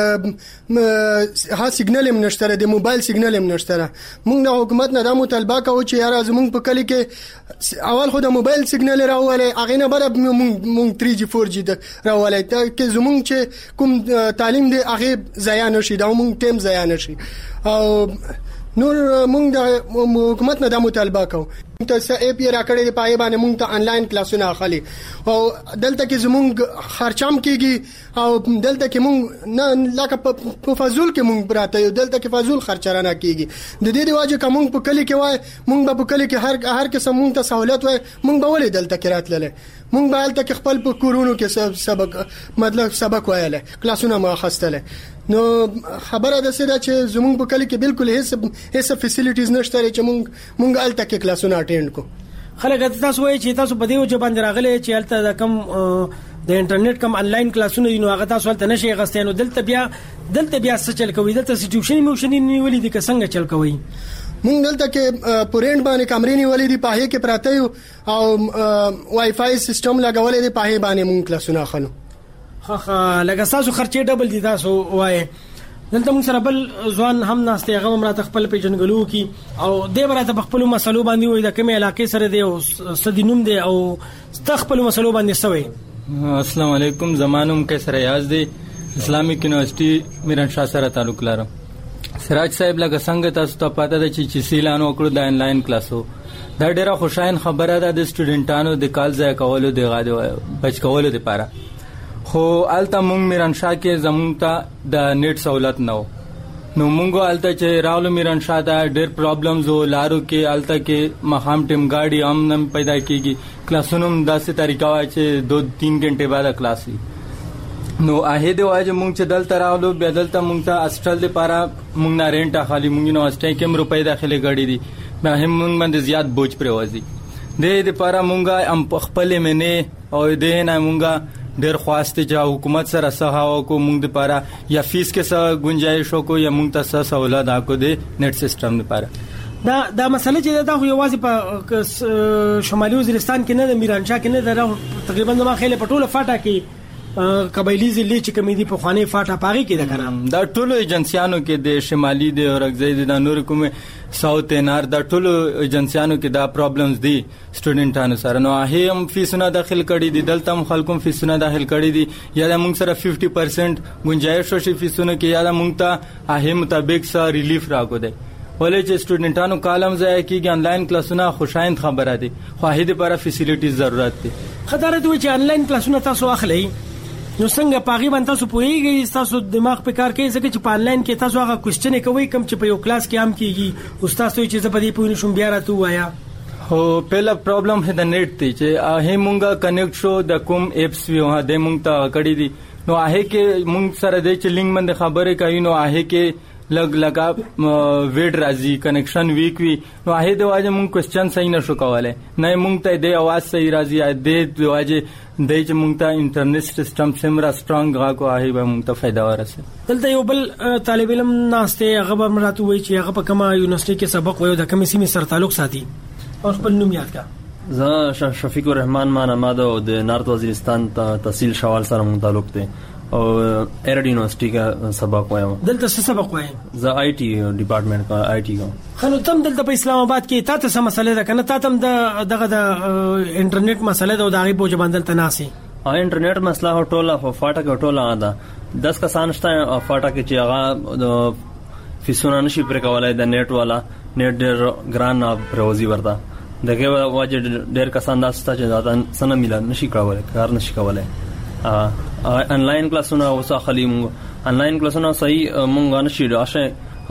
R: ها سیګنل هم نشته د موبایل سیګنل هم نشته. مونږ د حکومت نه دا مطالبه کوو چې یاره زمونږ په کلی کې اول خو د موبایل سیګنل راولې اغه نه بره مونږ 3G 4G راولې ته زمونږ چې کوم تعلیم دی هغه ضایع نشي دا مونږ ټیم ضایع نشي او نور مونږ د حکومت نه د مطالبه کوو ته څه اپ یې راکړې په پای باندې مونږ ته آنلاین کلاسونه اخلي او دلته کې زمونږ خرچام کیږي او دلته کې مونږ نه لکه په فزول کې مونږ براته یو دلته کې فزول خرچرانه کیږي د دې دی واجب کوم په کلی کې وای مونږ په کلی کې هر قسم مونږ ته سہولت وای مونږ به ولې دلته کې راتلل مونږ به دلته کې خپل په کورونو کې سبق وایله کلاسونه ما خستله. نو خبره ده چې زمونږ په کلی کې بالکل هیڅ فیسیلیټیز نشته چې مونږ الته کې کلاسونه اټینډ کو.
Q: خلک تاسو وایي چې تاسو په دې وجه باندې راغلي چې الته د کم د انټرنیټ کم آنلاین کلاسونه دي نو هغه تاسو الته نشي غستانو دلته بیا څه چل کوي دلته سټیټیوشن نیولې دي که څنګه چل کوي.
R: مونږ دلته کې پورینټ باندې کمرې نیولې دي پاهې کې پراته یو او وای فای سیستم لګولې دي پاهې باندې مونږ کلاسونه اخلو.
Q: ها لکه تاسو خرچې ډبل دي تاسو وای دلته موږ سره بل ځوان هم ناشته هغه مراد خپل پیژنګلو کی او دې براته خپل مسلو باندې وای د کومه علاقې سره دی او سدینوم دی او خپل مسلو باندې سوي.
S: السلام علیکم زمانوم کې سره یاز دی اسلامیک یونیورسيټي میرنشاه سره تعلق لرم. سراج صاحب لکه څنګه تاسو ته پاتې ده چې سیلانو کړو د آنلاین کلاسو دا ډیره خوشاین خبره ده د سټوډنټانو د کال ځای کولو د غاډو بچ کولو لپاره خو الته مونږ میرنشاه کې زمونږ ته د نیټ سہولت نه نو مونږ الته چې راولو میرنشاه دا ډېر پرابلمز او لارو کې الته کې مخام ټیم گاډي هم نه پیدا کیږي کلاسونو داسې طریقه وای چې 2-3 غنټه بعد کلاس وي نو هغه دی وای چې مونږ چې دلته راولو بیا دلته مونږ ته هاسټل لپاره مونږ نه رینټ اخلي مونږ نو هاسټل کې روپۍ داخله غړي دي به هم مونږ باندې زیات بوج پروازي د دې لپاره مونږ هم خپل منه او دې نه مونږ ډېر خواسته چې حکومت سره سهاو کو مونږ لپاره یا فیس کې څه گنجائش کو یا مونږ ته څه سہولت اکو دي نت سیستم لپاره
Q: دا مسله چې دا خو یوازې په شمالي وزیرستان کې نه د میرانشاه کې نه دا تقریبا ما خېله پټوله فاټا کې قبایلی ضلع چې کمیدي په خوانې فاټا پاغي کې دا کړم
S: دا ټولو ایجنسیانو کې د شمالي د اورګزۍ د نور کومه ساوث انار دا ټولو ایجنسیانو کې دا پرابلمز دي سټوډنټانو سره نو هم فیسونه داخل کړي دي دلته خلکو فیسونه داخل کړي دي یا موږ سره 50% گنجائش شي فیسونه کې یا موږ ته هغه مطابق سره ریلیف راکو دي ولې چې سټوډنټانو کالم ځای کې آنلاین کلاسونه خوشایند خبره دي خو هغه لپاره فیسیلیټیز ضرورت دي
Q: خطر دی چې آنلاین کلاسونه تاسو اخلي نو څنګه پاغي باندې تاسو پوهیږئ تاسو دماغ په کار کوي ځکه چې په آنلاین کې تاسو هغه کوېسچن کوي کوم چې په یو کلاس کې هم کیږي استاد ته چې زبدي پوینې شوم بیا راته وایا
S: هو پهلا پرابلم هدا نیټ دی چې هغه مونږه کنیکټ شو د کوم اپس وی د مونږ ته کړی دي نو هغه کې مونږ سره د چې لینک باندې خبرې کوي نو هغه کې لګا ویډ راځي کنیکشن ویک وی نو هغه د واجه مونږ کوېسچن صحیح نشو کولای نه مونږ ته د اواز صحیح راځي د واجه د چې مونږ ته انټرنیټ سیستم سمرا سترونګ غاکو هغه به مونږ ته فائدہ ورسه.
Q: دلته یو بل طالب علم ناشته هغه به مراتو وی چې هغه په کومه یونیورسيټي کې سبق وایو د کومې سیمې سره تعلق ساتي او خپل نوم یاد کا.
T: زه شفیق الرحمن مانامادو د نارت وزیرستان تحصیل شوال سره متعلق دی او ایرډ یونیورسيټي کا سبق وایم.
Q: دلته څه سبق وایم؟
T: زه آی ټي ډپارټمنټ کا آی ټي کوم.
Q: خنو تم دلته په اسلام آباد کې تاسو څه مسله ده کنه تاسو دغه د انټرنیټ مسله ده او دغه په جبان دلته ناسي
T: انټرنیټ مسله ټوله فاټا کې ټوله ده 10 کسان شته فاټا کې چې هغه فیسونه نشي پر کولای د نیټ والا نیټ ډېر ګران پروزي ورته دغه واجه ډېر کسان داسته چې ځان سن ملان نشي کولای کار نشي کولای. آنلاین کلاسونه اوسه خلی مونږ آنلاین کلاسونه صحیح مونږ نشي راشه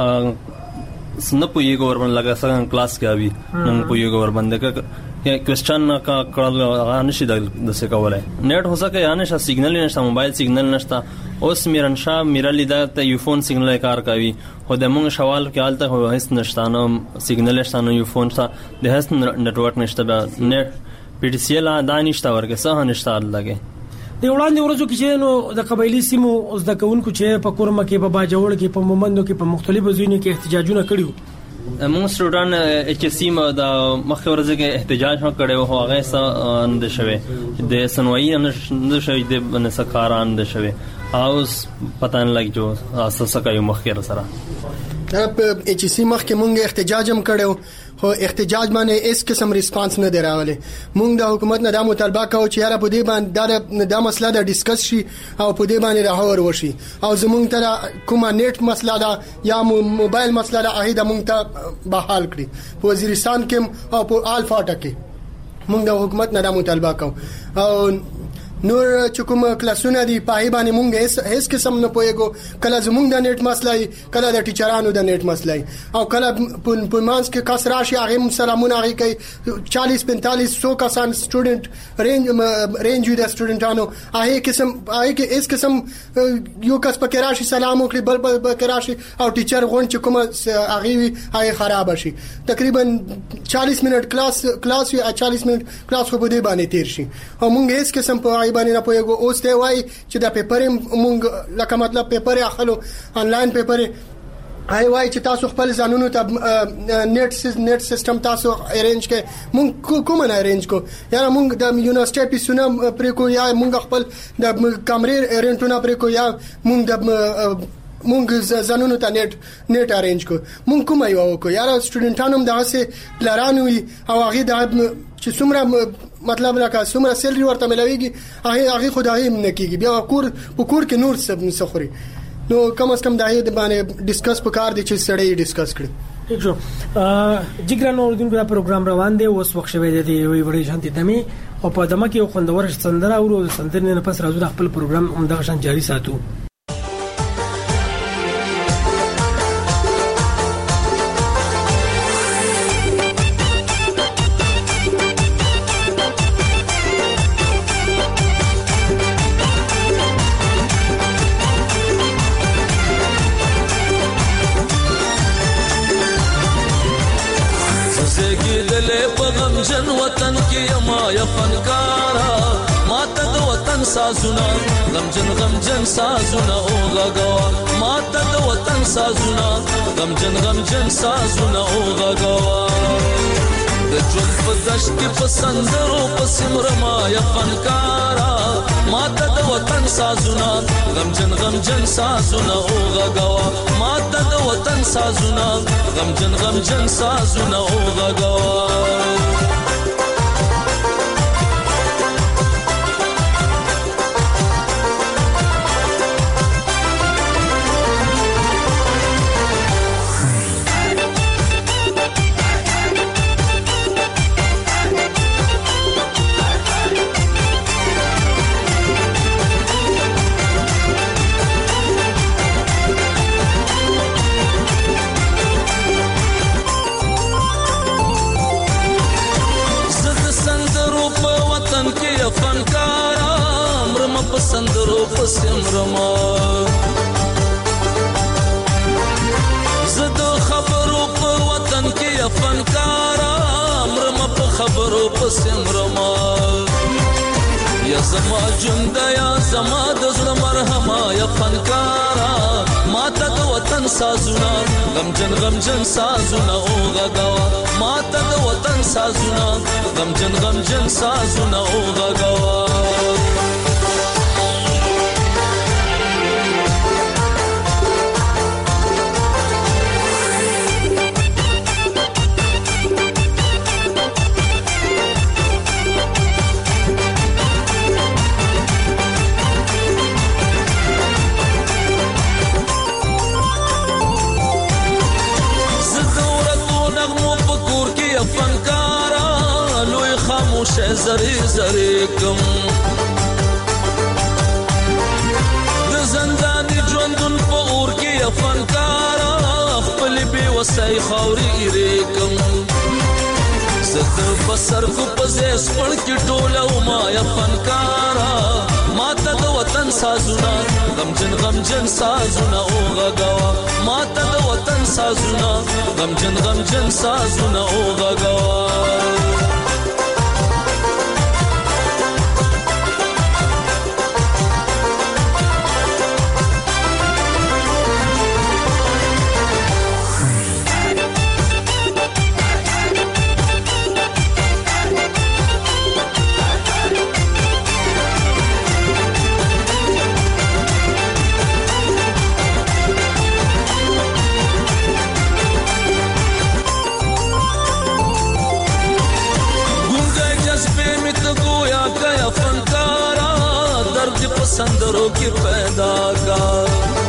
T: سن پوي ګورمن لگا څنګه کلاس کې اوی مونږ پوي ګورمن دغه کوېسچن کا کړل نشي د څه کولای. نیټ هوسه کې یا نشه سیګنل نشته موبایل سیګنل نشته اوس میرنشا میرلی دا ته یو فون سیګنل کار کوي خو د مونږ شوال کې حالت هو هیڅ نشته نو سیګنل نشته نو یو فون ته د هیڅ نتورک نشته نیټ پی ټی سی لا دانشته ورګه سه نشته لګي.
Q: د وړاندې ورځو کې چې نو د قبایلی سیمو اوس د کونکو چې په کورمه کې په باجوړ کې په مومندو کې په مختلفو ځایونو کې احتجاجونه کړیو.
T: موږ سټوډنټ اچ سی م د مخکې ورځ کې احتجاج هم کړو هو هغه سره اند شوه د سنوي اند شوه د نسکاران اند شوه اوس پتہ نه لګ جو اساسه کوي مخکې سره
R: په اچ سی مخکې مونږ احتجاج هم کړو خو احتجاج باندې هیڅ قسم ریسپانس نه دراغله. مونږ د حکومت نه د مطالبه کوو چې یاره په دې باندې دا مسله د ډیسکس شي او په دې باندې راهور وشي او زمونږ ته کومه نیټ مسله ده یا موبایل مسله ده هغه د مونږ ته بحال کړي. په وزیرستان کې او په الفاټا کې مونږ د حکومت نه د مطالبه کوو او نور چې کوم کلاسونه دی پای باندې مونږ هیڅ قسم نه پوهیږو کله زمونږ د نیټ مسله کله د ټیچرانو د نیټ مسله او کله په مانس کې کس راشي هغه سلامونه هغه کوي 40 45 100 کسان سټوډنټ رینج د سټوډنټانو هغه قسم هغه کې هیڅ قسم یو کس پکې راشي سلام وکړي بل پکې راشي او ټیچر غون چې کوم هغه خراب شي تقریبا 40 منټ کلاس وی 40 منټ کلاس خو به دی باندې تیر شي او مونږ هیڅ قسم په باندې نه پوهیږو. اوس ته وای چې دا پیپر مونږ لکه مطلب پیپر اخلو آنلاین پیپر هاي وای چې تاسو خپل ځانونو ته نیټ سیستم تاسو ارینج کې مونږ کوم نه ارینج کو یا مونږ د یونیورسيټي پیسونه پرې کو یا مونږ خپل د کمرې رینټونه پرې کو یا مونږ ځانونو ته نیټ ارینج کو مونږ کوم یو کو یا سټوډنټانو دغه سه پلانونه او هغه د چې څومره مطلب لکه څومره سیلري ورته ملويږي هغه خدای هم نکېږي بیا کور کې نور څه خوري نو کم از کم دایې د باندې ډیسکس وکړ دي چې سړی ډیسکس کړي.
Q: ٹھیک شو جګران اوردونکو دا پروګرام روان دی اوس وخت شوی دی وی وړي شانتي دمي او په دمه کې خوندور سندره او سندره نه پس راځو د خپل پروګرام همدغه شان جاری ساتو.
U: جن وطن کې ما یا فنکارا ماته د وطن سازونه غمجن سازونه او غغوا ماته د وطن سازونه غمجن سازونه او غغوا د ژوند په دشت کې پسندرو پسمر ما یا فنکارا ماته د وطن سازونه غمجن سازونه او غغوا ماته د وطن سازونه غمجن سازونه او غغوا. غړو پسمرما یا زما جند یا زما د زړه مرهما یا فنکارا ماته د وطن سازونه غمجن غمجن سازونه او غغوا ماته د وطن سازونه غمجن غمجن سازونه او غغوا زری زری کم د زندانی ژوندون په اور کې فنکارا خپل بي وسای خوري ریکم زه بسر کو پزیس پړ کې ټوله ما یا فنکارا ماته د وطن سازونه غمجن غمجن سازونه او غغوا ماته د وطن سازونه غمجن غمجن سازونه او غغوا سندروں کی پیدا کار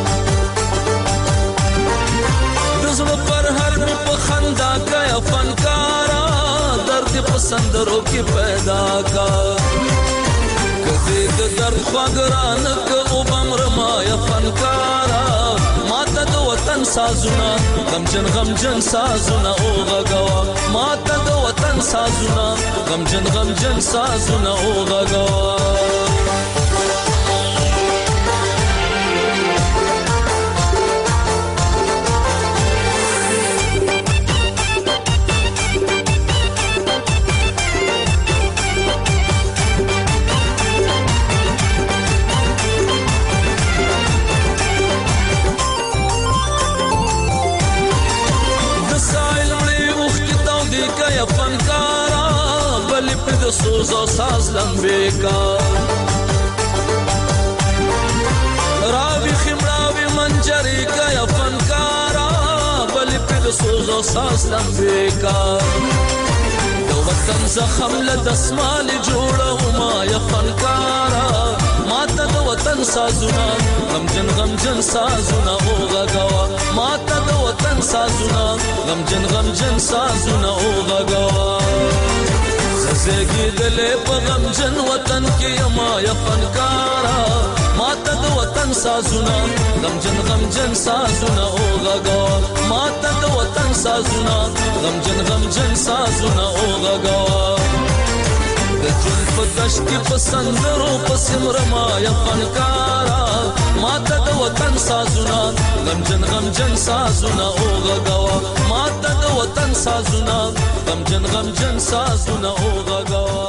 U: دزړه پر هر می په خندا کیا فنکارا درد پسندروں کی پیدا کار کدی د درد خواګران ک او بمرما یا فنکارا ماته د وطن سازونه غمجن غمجن سازونه او غغوا ماته د وطن سازونه غمجن غمجن سازونه او غغوا سوزو ساز لمبے کا راوی خمراوی منجری کا یا فنکارا بلی پل سوزو ساز لمبے کا دو وطن زخم لدسمال جوڑا ما یا فنکارا ماتا دو وطن سازونا غمجن غمجن سازونا او غغوا ماتا دو وطن سازونا غمجن غمجن سازونا او غغوا زګی دلې په غمجن وطن کې ما یا فنکارا ماته د وطن سازونه غمجن غمجن سازونه او غغوا ماته د وطن سازونه غمجن غمجن سازونه او غغوا د ژوند په دشت کې په سندرو په سمرما یا فنکارا ماته د وطن سازونه غمجن غمجن سازونه او غغوا ماته د وطن سازونه غمجن غمجن سازونه او غغوا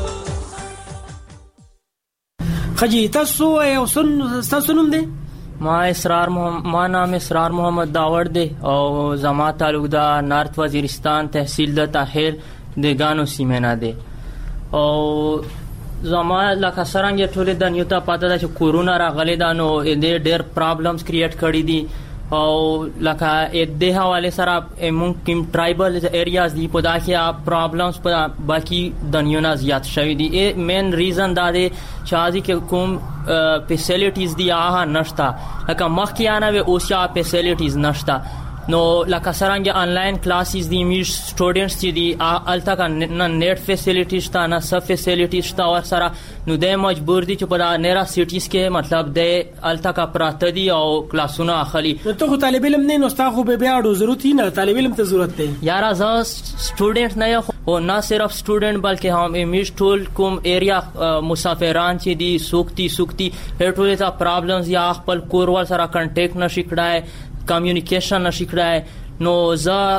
Q: خجی تاسو یو تاسو نوم دی
B: ما نام اسرار محمد داور دی او زما تعلق دا نارت وزیرستان تحصیل د تاخیر د گانو سیمه دی او زما لکه سرنګ ټول د نیو ته پاته ده چې کورونا راغلی دا نو د ډېر پرابلمز کریټ کړی دي او لکه د حواله سره مونږ کوم ټرایبل ایریاز دی په دا کې پرابلمز په باقي دنیا نه زیات شوی دي مین ریزن دا دی چې ازي کې کوم فیسیلیټیز دی هغه نشته لکه مخکیانه و اوسیا فیسیلیټیز نشته نو لکه سرنګ آنلاین کلاسز دی می سټوډنټس چې دی الته کا نه نیټ فیسیلیټی شته نه سب فیسیلیټی شته او سره نو د مجبور دي چې په نیرا سټیز کې مطلب د الته کا پراته دي او کلاسونه اخلي
Q: نو ته طالب علم نه نو تاسو به بیا ډو ضرورت نه طالب علم ته ضرورت دی
B: یار از سټوډنټ نه یو او نه صرف سټوډنټ بلکې هم میش ټول کوم ایریا مسافران چې دی سوکتی هټول ته پرابلمز یا خپل کور ور سره کانټیکټ نشي کړای کمیونیکیشن نشي کړای نو زه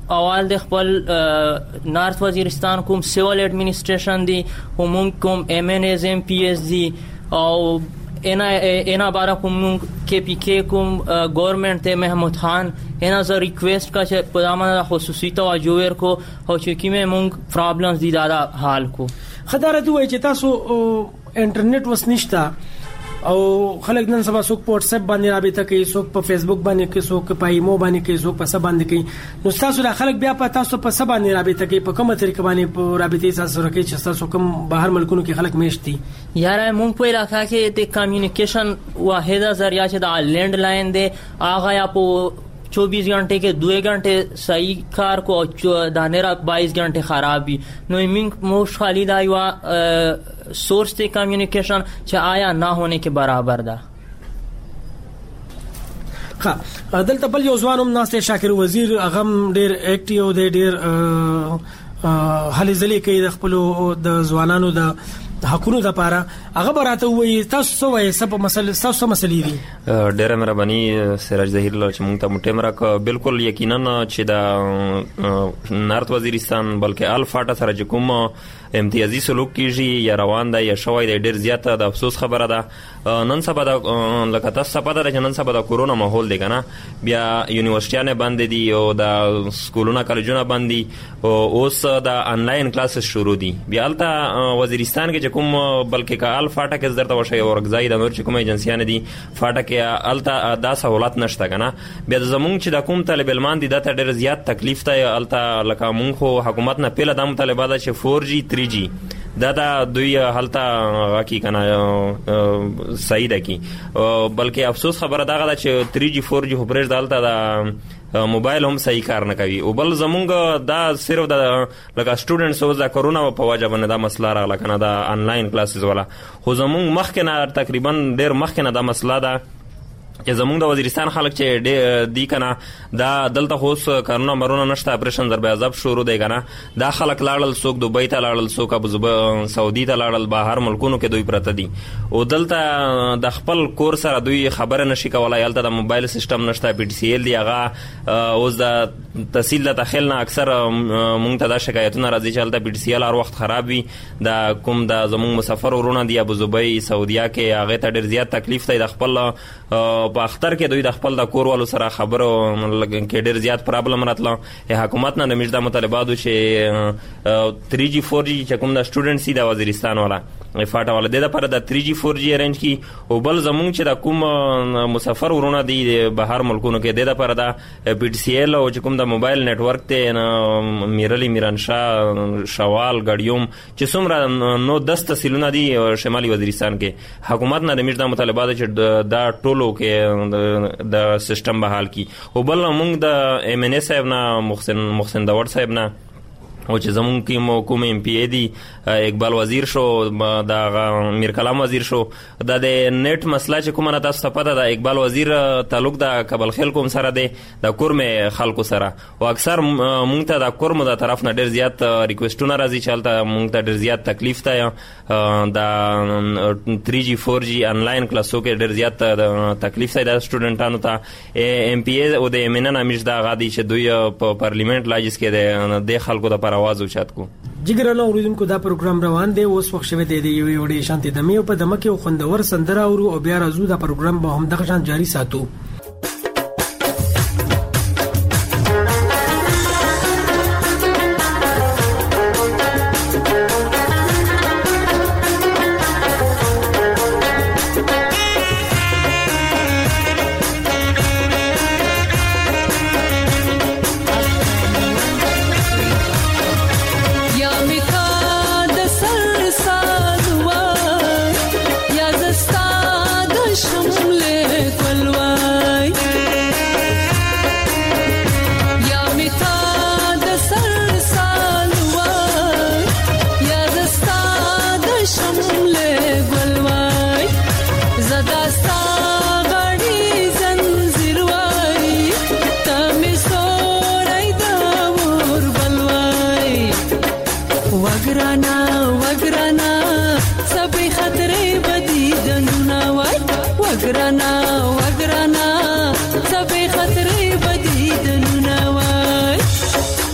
B: اول د خپل نارث وزیرستان کوم سیول ایڈمنسټریشن دی کوم ایم ان ایز ام پی ایس دی او اینا بارا کوم کے پی کے کوم گورنمنٹ ته محمود خان اینا ز ریکویسٹ کا چې پدامه خصوصي توجه ورکو او چې کیمه مونږ پرابلمز دي دا حال کو
Q: خدای دوی چې تاسو انټرنیټ وسنیشتا او خلک نن سبا څوک په واتس اپ باندې رابطه کوي څوک په فیسبوک باندې کوي څوک په ایمو باندې کوي څوک په سب باندې کوي نو تاسو د خلک بیا په تاسو په سب باندې رابطه کوي په کومه طریقه باندې په رابطه تاسو سره کوي چې تاسو کوم بهر ملکونو کې خلک میشتي
B: یاره مونږ په علاقہ کې د کمیونیکیشن واحده ذریعہ چې د لینڈ لاین دی آغا یا په 24 घंटे के 2 घंटे सही कार को दानेरा 22 घंटे खराब भी नो मिंग मोस्ट खाली दा युवा सोर्स थे कम्युनिकेशन च आया ना होने के बराबर दा
Q: ها دلته بل یو ځوانم ناسته شاکر وزیر اغم ډیر اکټیو دی ډیر هلي ځلې کوي د خپل د ځوانانو د حقونو لپاره هغه براته وي تاسو وایي سب مسلې دي
D: ډېر مهرباني سراج ظهیر الله چې مونږ ته مټه مرکه بالکل یقینا چې دا نارت وزیرستان بلکې الفاټا سره چې کوم امتیازي سلوک کیږي یا روان دی یا شوی دی ډېر زیاته د افسوس خبره ده نن سبا د لکه تاسو پته ده چې نن سبا د کورونا ماحول دی کنه بیا یونیورسيټیانه بند دي او د سکولونه کالجونه بند دي او اوس د انلاین کلاسز شروع دي بیا الته وزیرستان کې کوم بلکې کا الفاټا کې زرته وشي او ورګزای د نور چې کوم ایجنسیانه دي فاټا کې الته دا سہولت نشته کنه بیا زمونږ چې د کوم طالب علمان دي د ډېر زیات تکلیف ته الته لکه مونږ خو حکومت نه پیله د مطالبه ده چې 4G 3G دا دوی حالته کی کنه صحیح ده کی بلکې افسوس خبره دا ده چې 3G 4G خبرې دالته دا موبایل هم صحیح کار نه کوي او بل زمونږ دا صرف د لکه سټوډنټس او د کورونا په وجه باندې دا مسله راغله کنه دا انلاین کلاسز والا خو زمونږ مخکې نه تقریبا ډېر مخکې نه دا مسله ده چې زمونږ د وزیرستان خلک چې دی کنه دا دلته خوس کارونه مرونه نشته اپریشن ضرب عذاب شروع دی کنه دا خلک لاړل څوک دوبۍ ته لاړل څوک ابوظبي سعودي ته لاړل بهر ملکونو کې دوی پرته دي او دلته د خپل کور سره دوی خبره نشي کولای الته د موبایل سیستم نشته پی ټی سی ایل دی هغه اوس د تحصیل د داخل نه اکثر مونږ ته دا شکایتونه راځي چې الته پی ټی سی ایل هر وخت خراب وي د کوم د زمونږ مسافر ورونه دی ابوظبي سعودیا کې هغه ته ډېر زیات تکلیف دی د خپل په اختر کې دوی د خپل د کور والو سره خبرو کې ډېر زیات پرابلم راتله حکومت نه د مجده مطالباتو چې 3G 4G چې کوم د سټوډنټس د وزیرستان والا فاټا والا د لپاره د 3G 4G ارینج کی او بل زمونږ چې د کوم مسافر ورونه دي بهر ملکونو کې د لپاره د پی ټی سی ایل او چې کوم د موبایل نتورک ته میرلی میرانشاه شوال غړیوم چې څومره نو 10 تحصیلونه دي شمالي وزیرستان کې حکومت نه د مجده مطالبات چې دا ټولو کې د سیستم بحال کی او بل موږ د ایم ان ایس صاحب نه محسن داوړ صاحب نه او چې زمونږ کې کوم ایم پی ای دی اقبال وزیر شو د میر کلام وزیر شو د نیټ مسله چې کومه تاسو ته پته ده اقبال وزیر تعلق د کابل خیل کوم سره دی د کورمه خلکو سره او اکثر مونږ ته د کورمو د طرف نه ډېر زیات ریکوېسټونه راځي چې الته مونږ ته ډېر زیات تکلیف ته د 3G 4G انلاین کلاسو کې ډېر زیات تکلیف ته د سټوډنټانو ته ایم پی ای او د ایم ان ان امش دا غادي چې دوی په پارلیمنت لاجس کې د خلکو د आवाज اوچت کو
Q: جګرانو اوریدونکو دا پروګرام روان دی اوس وخت شوه دی یو وړي شانتي د میو په دمه کې خوندور سندره او بیا راځو دا پروګرام به هم دغه شان جاری ساتو
J: وګرانا سبې خطرې بدی دنونه وای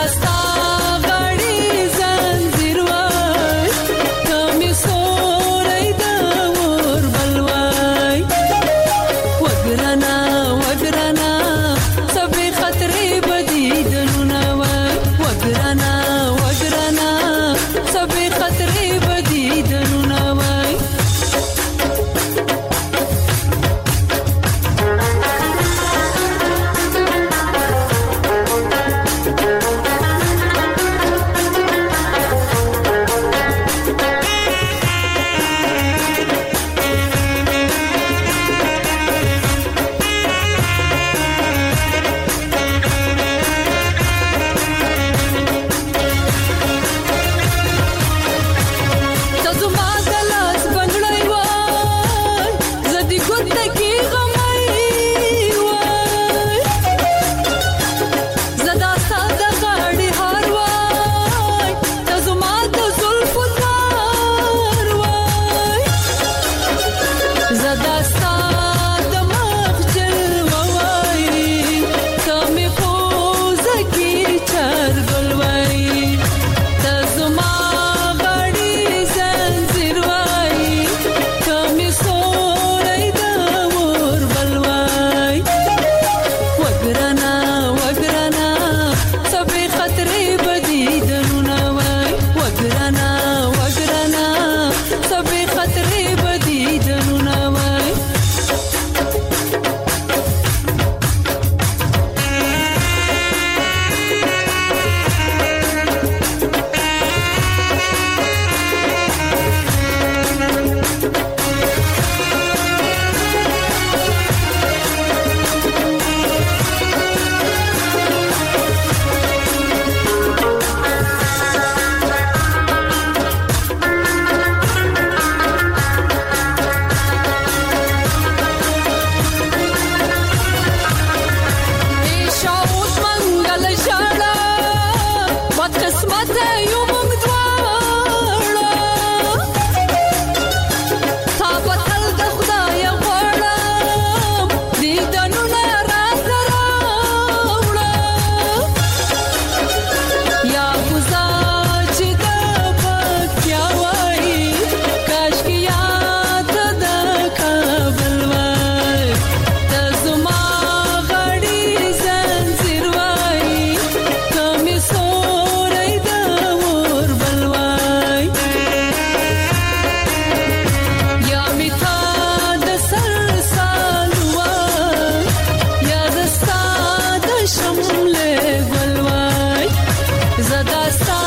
G: زدا